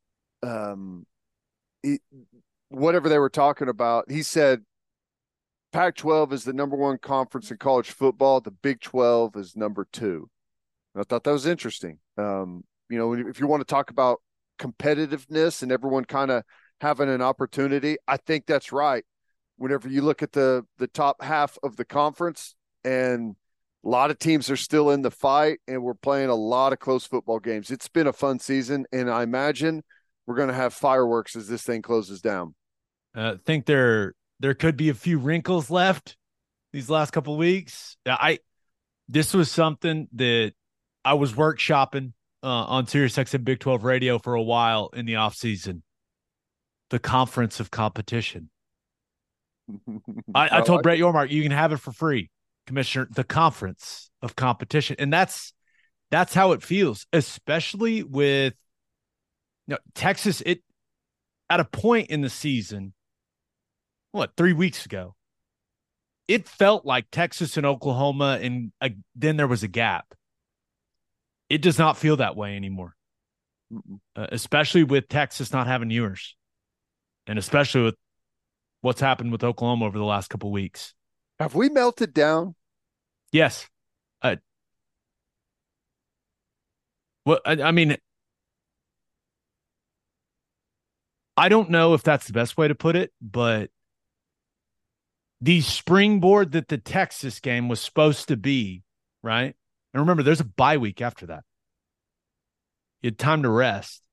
whatever they were talking about, he said Pac-12 is the number one conference in college football. The Big 12 is number two. And I thought that was interesting. If you want to talk about competitiveness and everyone kind of having an opportunity, I think that's right. Whenever you look at the top half of the conference, and a lot of teams are still in the fight, and we're playing a lot of close football games. It's been a fun season, and I imagine we're going to have fireworks as this thing closes down. I think there could be a few wrinkles left these last couple of weeks. This was something that I was workshopping on SiriusXM Big 12 Radio for a while in the offseason. The conference of competition. I told Brett Yormark, you can have it for free, Commissioner. The conference of competition, and that's how it feels, especially with Texas. It at a point in the season, 3 weeks ago, it felt like Texas and Oklahoma, and then there was a gap. It does not feel that way anymore, especially with Texas not having Ewers, and especially with what's happened with Oklahoma over the last couple of weeks. Have we melted down? Yes. I mean, I don't know if that's the best way to put it, but the springboard that the Texas game was supposed to be, right? And remember, there's a bye week after that. You had time to rest.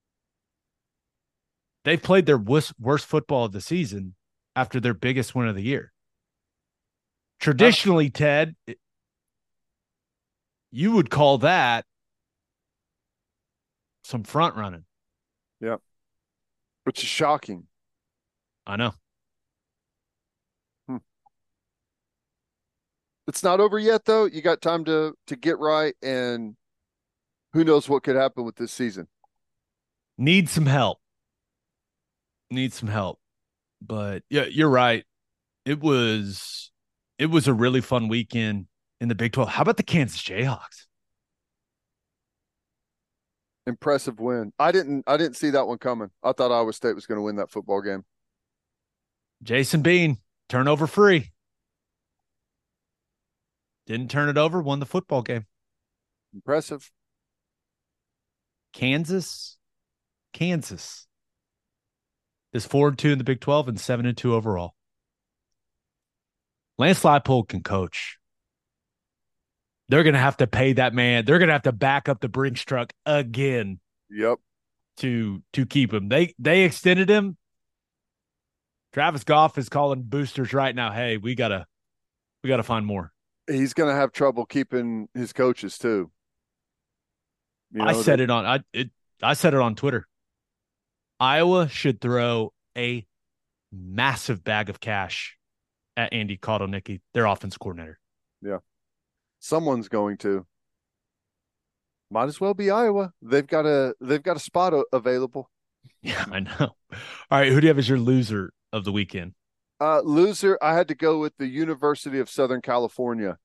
They've played their worst football of the season after their biggest win of the year. Traditionally, Ted, you would call that some front running. Yeah. Which is shocking. I know. It's not over yet, though. You got time to get right, and who knows what could happen with this season. Need some help. But yeah, you're right. It was a really fun weekend in the Big 12. How about the Kansas Jayhawks? Impressive win. I didn't see that one coming. I thought Iowa State was going to win that football game. Jason Bean, turnover free. Didn't turn it over, won the football game. Impressive. Kansas is 4-2 in the Big 12 and 7-2 overall. Lance Leipold can coach. They're going to have to pay that man. They're going to have to back up the Brinks truck again. Yep. To keep him. They extended him. Travis Goff is calling boosters right now. Hey, we gotta find more. He's going to have trouble keeping his coaches too. I said it on Twitter. Iowa should throw a massive bag of cash at Andy Kotelnicki, their offense coordinator. Yeah. Someone's going to. Might as well be Iowa. They've got a spot available. Yeah, I know. All right, who do you have as your loser of the weekend? Loser, I had to go with the University of Southern California.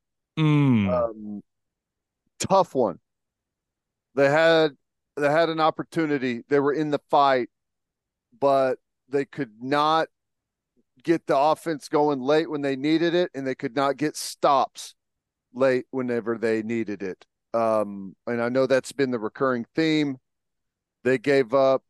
Tough one. They had an opportunity. They were in the fight, but they could not get the offense going late when they needed it, and they could not get stops late whenever they needed it. And I know that's been the recurring theme. They gave up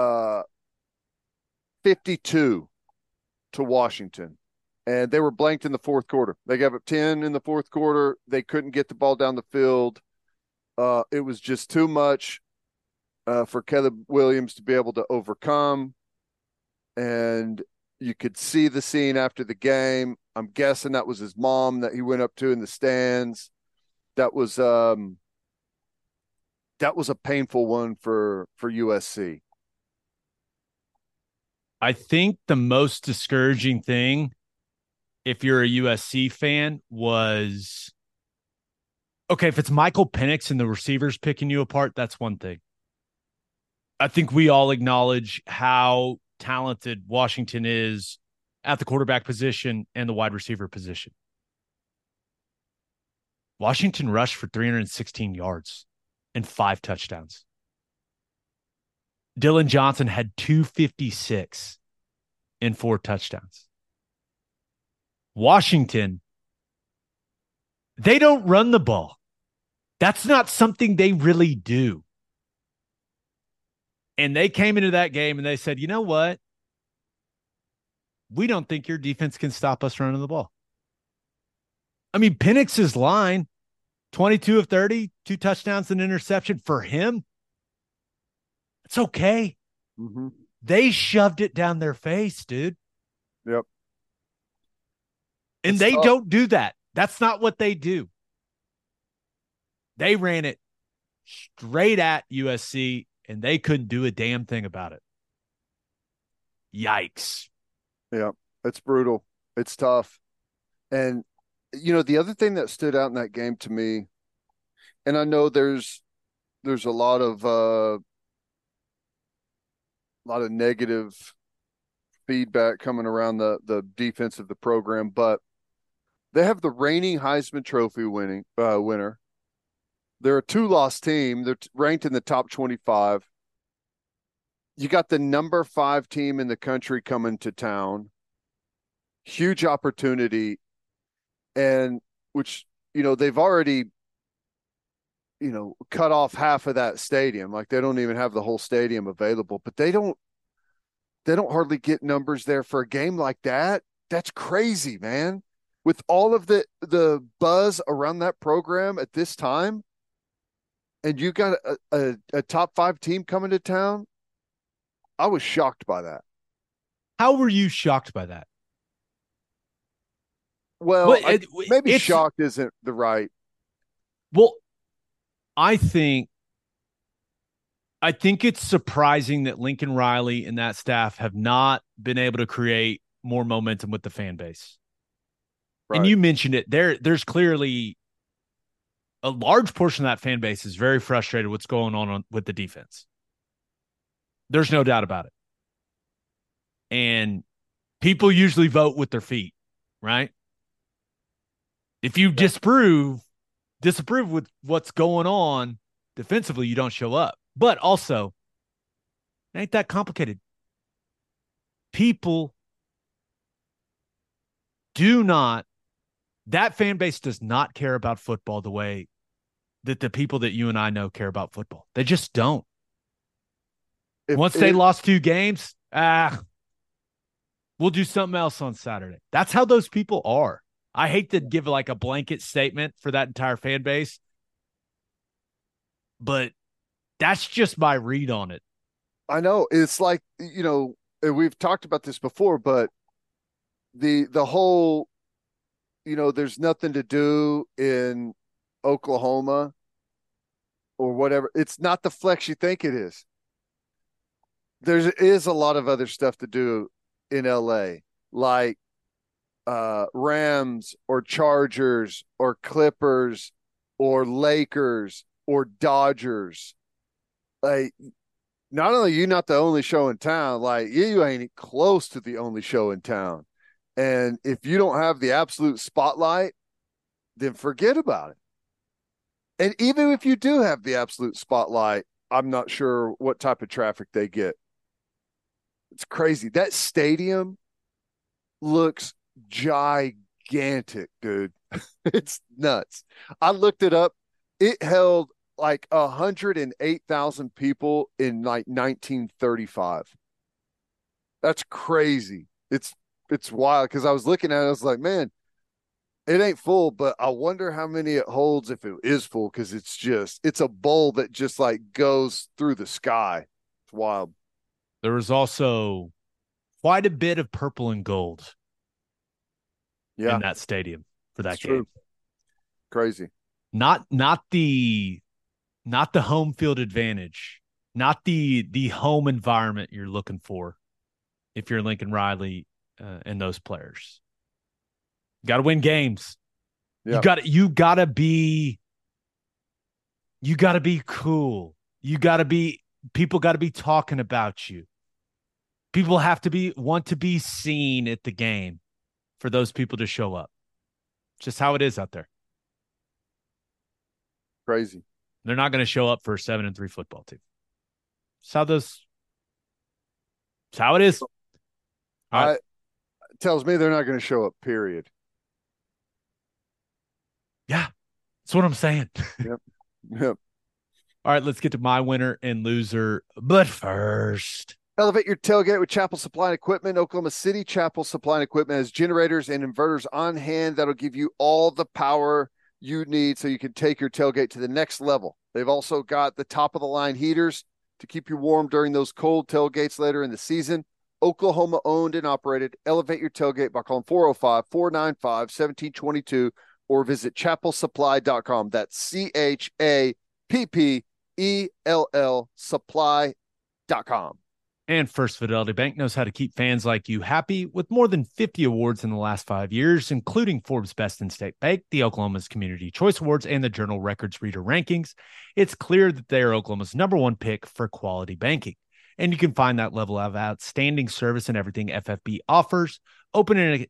52 to Washington, and they were blanked in the fourth quarter. They gave up 10 in the fourth quarter. They couldn't get the ball down the field. It was just too much for Caleb Williams to be able to overcome. And you could see the scene after the game. I'm guessing that was his mom that he went up to in the stands. That was a painful one for USC. I think the most discouraging thing, if you're a USC fan, was okay, if it's Michael Penix and the receivers picking you apart, that's one thing. I think we all acknowledge how talented Washington is at the quarterback position and the wide receiver position. Washington rushed for 316 yards and 5 touchdowns. Dylan Johnson had 256 and 4 touchdowns. Washington, they don't run the ball. That's not something they really do. And they came into that game and they said, you know what? We don't think your defense can stop us running the ball. I mean, Penix's line, 22 of 30, 2 touchdowns and interception for him. It's okay. Mm-hmm. They shoved it down their face, dude. Yep. And they don't do that. That's not what they do. They ran it straight at USC, and they couldn't do a damn thing about it. Yikes. Yeah, it's brutal. It's tough. And, you know, the other thing that stood out in that game to me, and I know there's a lot of negative feedback coming around the defense of the program, but they have the reigning Heisman Trophy winner. They're a 2-loss team. They're ranked in the top 25. You got the number 5 team in the country coming to town. Huge opportunity. And which, you know, they've already, you know, cut off half of that stadium. Like they don't even have the whole stadium available, but they don't hardly get numbers there for a game like that. That's crazy, man. With all of the buzz around that program at this time, and you got a top 5 team coming to town, I was shocked by that. How were you shocked by that? Well, maybe shocked isn't the right. Well, I think it's surprising that Lincoln Riley and that staff have not been able to create more momentum with the fan base. Right. And you mentioned it. There's clearly a large portion of that fan base is very frustrated with what's going on with the defense. There's no doubt about it. And people usually vote with their feet, right? If you disapprove with what's going on defensively, you don't show up. But also, it ain't that complicated. People that fan base does not care about football the way that the people that you and I know care about football. They just don't. Once they lost 2 games, we'll do something else on Saturday. That's how those people are. I hate to give like a blanket statement for that entire fan base, but that's just my read on it. I know. It's like, you know, we've talked about this before, but the whole, you know, there's nothing to do in Oklahoma or whatever. It's not the flex you think it is. There is a lot of other stuff to do in LA, like Rams or Chargers or Clippers or Lakers or Dodgers. Like, not only you not the only show in town, like you ain't close to the only show in town. And if you don't have the absolute spotlight, then forget about it. And even if you do have the absolute spotlight, I'm not sure what type of traffic they get. It's crazy. That stadium looks gigantic, dude. It's nuts. I looked it up. It held like 108,000 people in like 1935. That's crazy. It's wild because I was looking at it. I was like, man, it ain't full, but I wonder how many it holds if it is full, because it's a bowl that just like goes through the sky. It's wild. There was also quite a bit of purple and gold in that stadium for that game. True. Crazy. Not the home field advantage, not the home environment you're looking for. if you're Lincoln Riley and those players. You got to win games. Yeah. You got to be cool. People got to be talking about you. People have to want to be seen at the game for those people to show up. Just how it is out there. Crazy. They're not going to show up for a 7-3 football team. It's how it is. Tells me they're not going to show up, period. Yeah, that's what I'm saying. Yep. All right, let's get to my winner and loser. But first, elevate your tailgate with Chapel Supply and Equipment. Oklahoma City Chapel Supply and Equipment has generators and inverters on hand that'll give you all the power you need so you can take your tailgate to the next level. They've also got the top of the line heaters to keep you warm during those cold tailgates later in the season. Oklahoma owned and operated. Elevate your tailgate by calling 405-495-1722 or visit chapelsupply.com. That's CHAPPELL supply.com. And First Fidelity Bank knows how to keep fans like you happy with more than 50 awards in the last 5 years, including Forbes Best in State Bank, the Oklahoma's Community Choice Awards, and the Journal Records Reader Rankings. It's clear that they are Oklahoma's #1 pick for quality banking. And you can find that level of outstanding service in everything FFB offers. Open an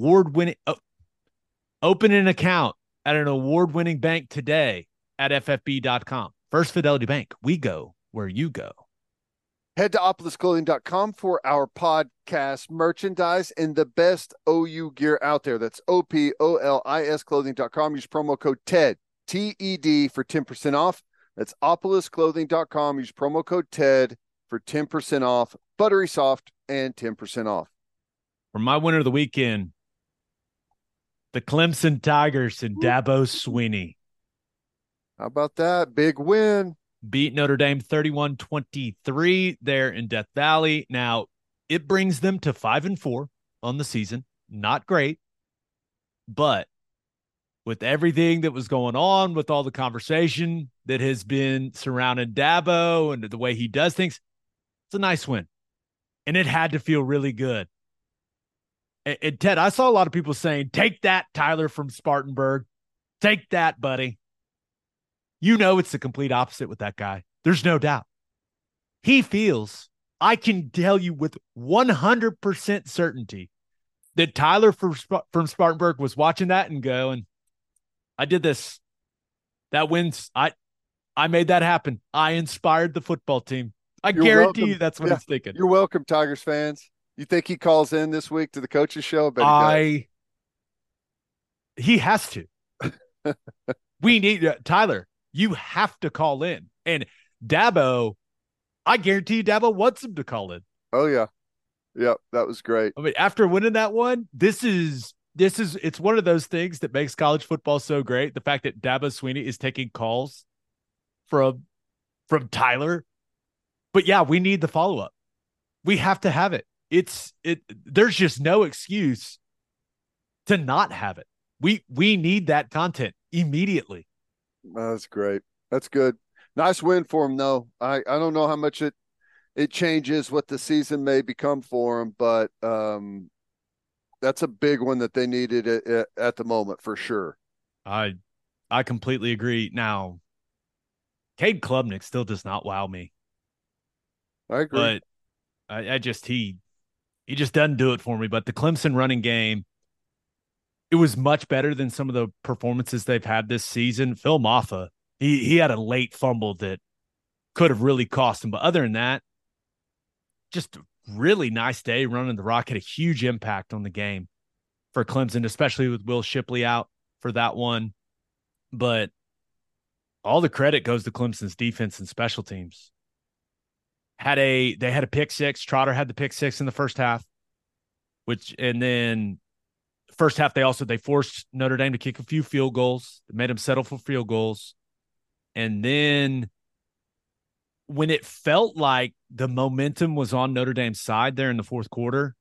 account at an award-winning bank today at ffb.com. First Fidelity Bank, we go where you go. Head to opolisclothing.com for our podcast merchandise and the best OU gear out there. That's OPOLIS clothing.com. Use promo code TED, TED, for 10% off. That's opolisclothing.com. Use promo code TED for 10% off. Buttery soft and 10% off. For my winner of the weekend, the Clemson Tigers and Dabo Swinney. How about that? Big win. Beat Notre Dame 31-23 there in Death Valley. Now, it brings them to 5-4 on the season. Not great, but with everything that was going on, with all the conversation that has been surrounding Dabo and the way he does things, it's a nice win. And it had to feel really good. And Ted, I saw a lot of people saying, take that, Tyler from Spartanburg. Take that, buddy. You know it's the complete opposite with that guy. There's no doubt. He feels, I can tell you with 100% certainty, that Tyler from Spartanburg was watching that and going, I did this. That wins. I made that happen. I inspired the football team. You're guarantee welcome. You that's what he's thinking. You're welcome, Tigers fans. You think he calls in this week to the coaches show? He has to. We need Tyler. You have to call in. And Dabo, I guarantee you Dabo wants him to call in. Oh, yeah. Yep, that was great. I mean, after winning that one, it's one of those things that makes college football so great. The fact that Dabo Swinney is taking calls from Tyler. But yeah, we need the follow-up. We have to have it. There's just no excuse to not have it. We need that content immediately. That's great. That's good. Nice win for him, though. I don't know how much it changes what the season may become for him, but that's a big one that they needed at the moment for sure. I completely agree. Now, Cade Klubnik still does not wow me. I agree. But he just doesn't do it for me. But the Clemson running game, it was much better than some of the performances they've had this season. Phil Maffa, he had a late fumble that could have really cost him. But other than that, just a really nice day running the rock. Had a huge impact on the game for Clemson, especially with Will Shipley out for that one. But all the credit goes to Clemson's defense and special teams. They had a pick six. Trotter had the pick six in the first half, and then first half they forced Notre Dame to kick a few field goals. They made them settle for field goals. And then when it felt like the momentum was on Notre Dame's side there in the fourth quarter,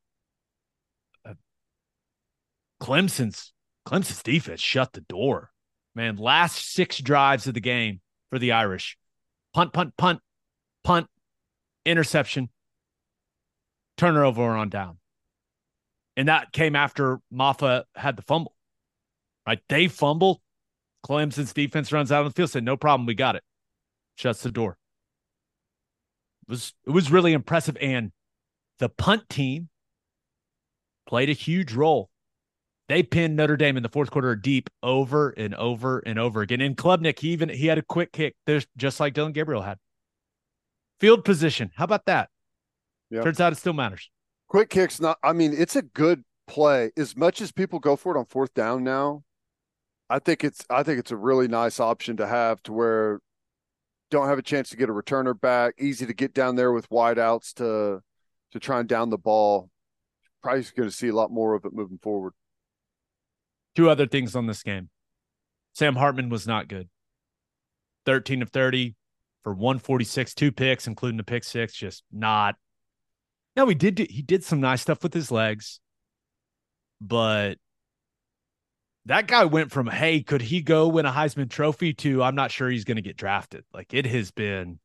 Clemson's defense shut the door. Man, last 6 drives of the game for the Irish. Punt, punt, punt, punt, interception. turn over on down. And that came after Maffa had the fumble, right? They fumble. Clemson's defense runs out on the field, said, no problem, we got it. Shuts the door. It was really impressive. And the punt team played a huge role. They pinned Notre Dame in the fourth quarter deep over and over and over again. And Klubnik, he had a quick kick, there's just like Dylan Gabriel had. Field position, how about that? Yep. Turns out it still matters. Quick kicks, it's a good play. As much as people go for it on fourth down now, I think it's a really nice option to have, to where don't have a chance to get a returner back, easy to get down there with wideouts to try and down the ball. Probably going to see a lot more of it moving forward. Two other things on this game. Sam Hartman was not good. 13 of 30 for 146, 2 picks, including the pick six, just not. Now, he did some nice stuff with his legs, but that guy went from, hey, could he go win a Heisman Trophy, to I'm not sure he's going to get drafted. Like, it has been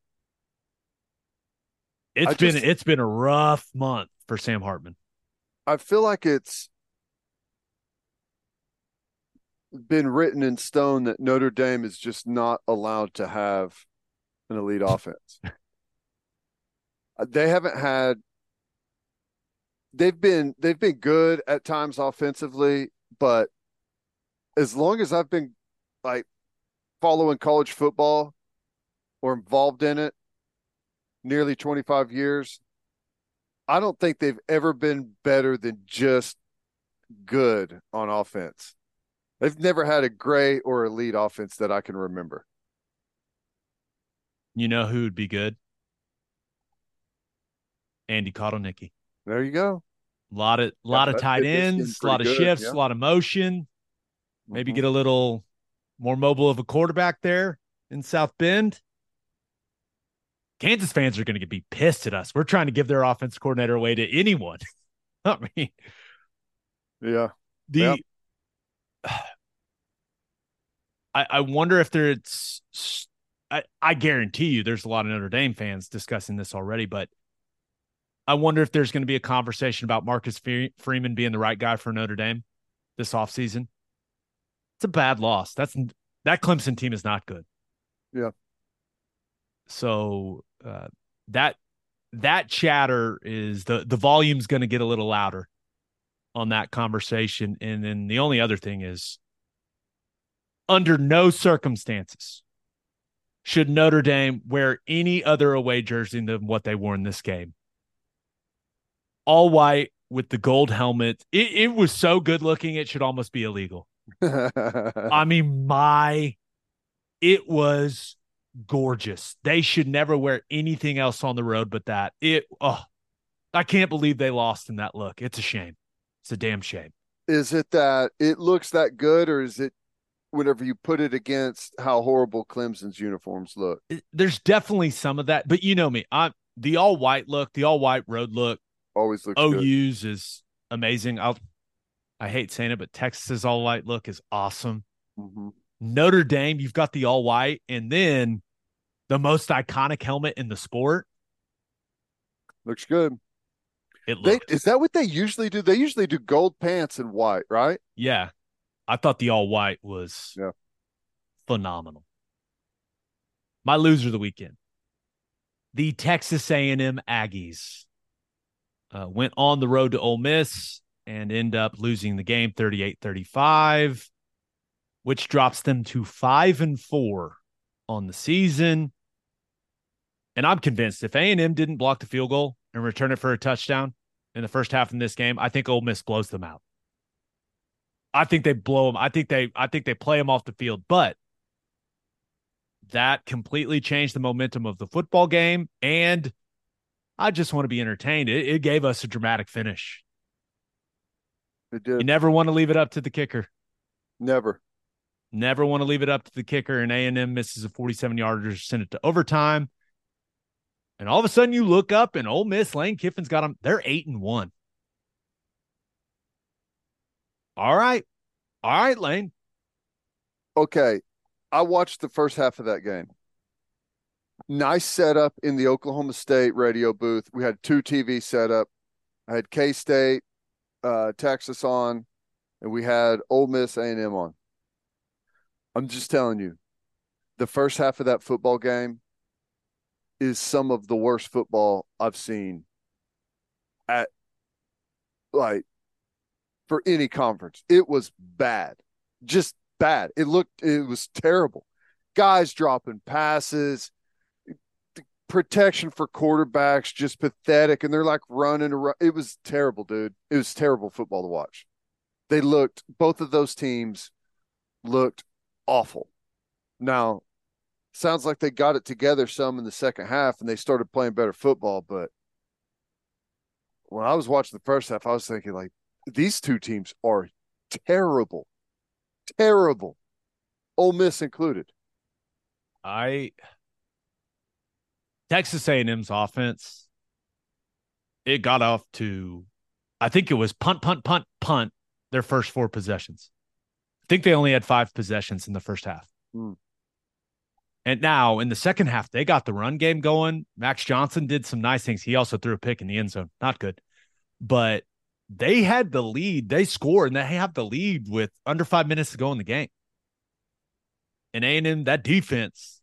it's been a rough month for Sam Hartman. I feel like it's been written in stone that Notre Dame is just not allowed to have an elite offense. They've been good at times offensively, but as long as I've been like following college football or involved in it, nearly 25 years, I don't think they've ever been better than just good on offense. They've never had a great or elite offense that I can remember. You know who would be good? Andy Kotelnicki. There you go. A lot of tight ends, a lot of shifts, a lot of motion. Maybe get a little more mobile of a quarterback there in South Bend. Kansas fans are going to be pissed at us. We're trying to give their offense coordinator away to anyone. I mean, yeah. I wonder if there's I guarantee you there's a lot of Notre Dame fans discussing this already, but I wonder if there's going to be a conversation about Marcus Freeman being the right guy for Notre Dame this offseason. It's a bad loss. That Clemson team is not good. Yeah. So that chatter is the volume's going to get a little louder on that conversation. And then the only other thing is, under no circumstances should Notre Dame wear any other away jersey than what they wore in this game. All white with the gold helmet. It was so good looking, it should almost be illegal. I mean, it was gorgeous. They should never wear anything else on the road but that. I can't believe they lost in that look. It's a shame. It's a damn shame. Is it that it looks that good, or is it whenever you put it against how horrible Clemson's uniforms look? There's definitely some of that, but you know me. The all white look, the all white road look, always looks OU's good. Is amazing. I hate saying it, but Texas's all white look is awesome. Mm-hmm. Notre Dame, you've got the all white, and then the most iconic helmet in the sport. Looks good. Is that what they usually do? They usually do gold pants and white, right? Yeah. I thought the all white was phenomenal. My loser of the weekend. The Texas A&M Aggies went on the road to Ole Miss and end up losing the game 38-35, which drops them to 5-4 on the season. And I'm convinced if A&M didn't block the field goal and return it for a touchdown in the first half in this game, I think Ole Miss blows them out. I think they blow them. I think they play them off the field, but that completely changed the momentum of the football game. And I just want to be entertained. It gave us a dramatic finish. It did. You never want to leave it up to the kicker. Never want to leave it up to the kicker. And A&M misses a 47-yarder, send it to overtime. And all of a sudden you look up and Ole Miss, Lane Kiffin's got them. They're 8-1. All right, Lane. Okay. I watched the first half of that game. Nice setup in the Oklahoma State radio booth. We had 2 TV set up. I had K-State, Texas on, and we had Ole Miss A&M on. I'm just telling you, the first half of that football game is some of the worst football I've seen at like for any conference. It was bad, just bad. It was terrible. Guys dropping passes, protection for quarterbacks, just pathetic. And they're like running around. It was terrible, dude. It was terrible football to watch. Both of those teams looked awful. Now, sounds like they got it together some in the second half and they started playing better football. But when I was watching the first half, I was thinking, like, these two teams are terrible, terrible. Ole Miss included. Texas A&M's offense, it got off to, I think it was punt, their first 4 possessions. I think they only had 5 possessions in the first half. And now in the second half, they got the run game going. Max Johnson did some nice things. He also threw a pick in the end zone. Not good. But they had the lead. They scored, and they have the lead with under 5 minutes to go in the game. And A&M, that defense,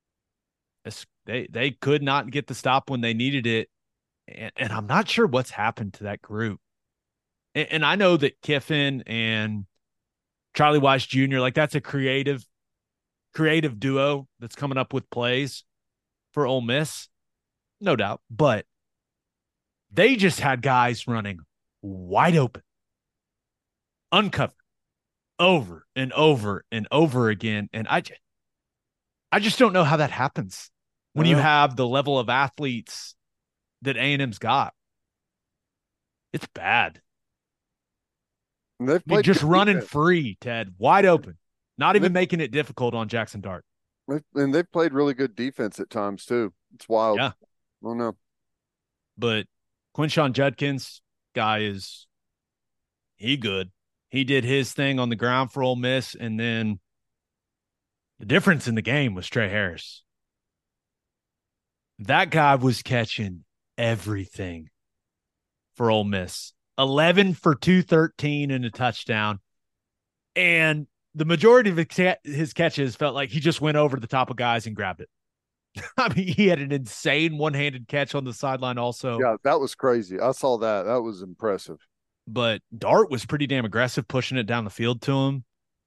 they could not get the stop when they needed it. And I'm not sure what's happened to that group. And I know that Kiffin and Charlie Weiss Jr., like, that's a creative duo that's coming up with plays for Ole Miss, no doubt. But they just had guys running wide open, uncovered, over and over and over again. And I just don't know how that happens when you have the level of athletes that A&M's got. It's bad. They've just running free, Ted, wide open, not even making it difficult on Jackson Dart. And they've played really good defense at times too. It's wild. Yeah. I don't know. But Quinshon Judkins, he good. He did his thing on the ground for Ole Miss, and then the difference in the game was Trey Harris. That guy was catching everything for Ole Miss. 11 for 213 and a touchdown. And the majority of his catches felt like he just went over the top of guys and grabbed it. I mean, he had an insane one-handed catch on the sideline also. Yeah, that was crazy. I saw that. That was impressive. But Dart was pretty damn aggressive, pushing it down the field to him.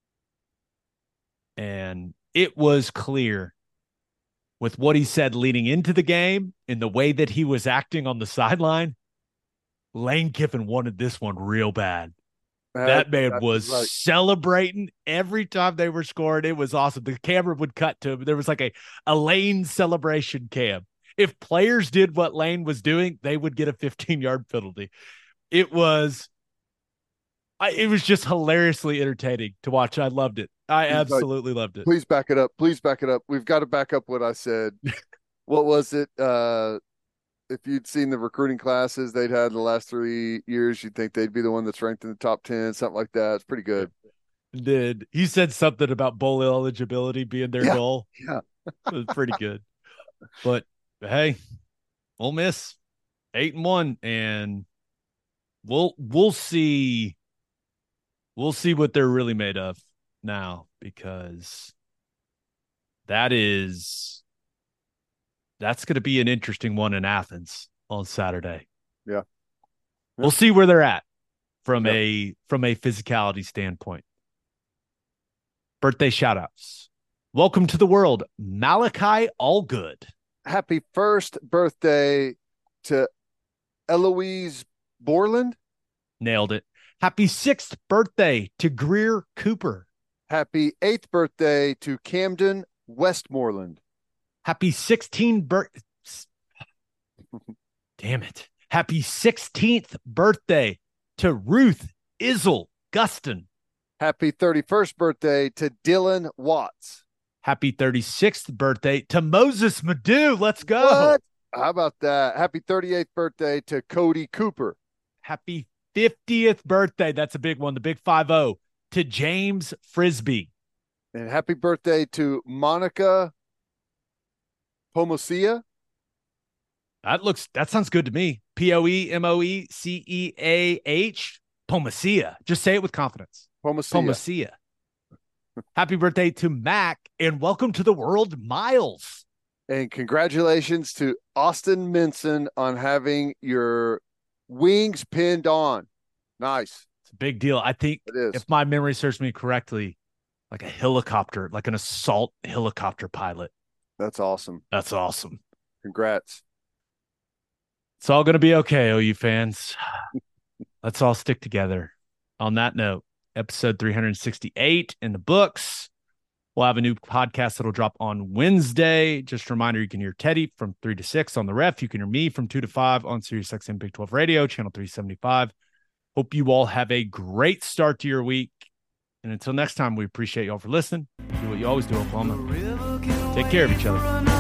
And it was clear with what he said leading into the game and the way that he was acting on the sideline, Lane Kiffin wanted this one real bad. That man was right. Celebrating every time they were scored. It was awesome. The camera would cut to him. There was like a Lane celebration cam. If players did what Lane was doing, they would get a 15-yard penalty. It was just hilariously entertaining to watch. I loved it. I absolutely loved it. Please back it up. Please back it up. We've got to back up what I said. What was it? If you'd seen the recruiting classes they'd had the last 3 years, you'd think they'd be the one that's ranked in the top 10, something like that. It's pretty good. He said something about bowl eligibility being their goal. Yeah. It was pretty good. But hey, Ole Miss 8-1, and we'll see what they're really made of now, because that's going to be an interesting one in Athens on Saturday. Yeah. We'll see where they're at from a physicality standpoint. Birthday shout outs. Welcome to the world, Malachi Allgood. Happy first birthday to Eloise Borland. Nailed it. Happy 6th birthday to Greer Cooper. Happy 8th birthday to Camden Westmoreland. Happy 16th Damn it. Happy 16th birthday to Ruth Izzle Guston. Happy 31st birthday to Dylan Watts. Happy 36th birthday to Moses Madu. Let's go. What? How about that? Happy 38th birthday to Cody Cooper. Happy 50th birthday. That's a big one. The big 5-0 to James Frisbee. And happy birthday to Monica Pomosia. That sounds good to me. Poemoeseah. Pomacea. Just say it with confidence. Pomacea. Happy birthday to Mac, and welcome to the world, Miles. And congratulations to Austin Minson on having your wings pinned on. Nice. It's a big deal. I think if my memory serves me correctly, like a helicopter, like an assault helicopter pilot. That's awesome. That's awesome. Congrats. It's all going to be okay, OU fans. Let's all stick together. On that note, episode 368 in the books. We'll have a new podcast that'll drop on Wednesday. Just a reminder, you can hear Teddy from 3 to 6 on the ref. You can hear me from 2 to 5 on SiriusXM Big 12 Radio, channel 375. Hope you all have a great start to your week. And until next time, we appreciate you all for listening. Do what you always do, Oklahoma. Take care of each other.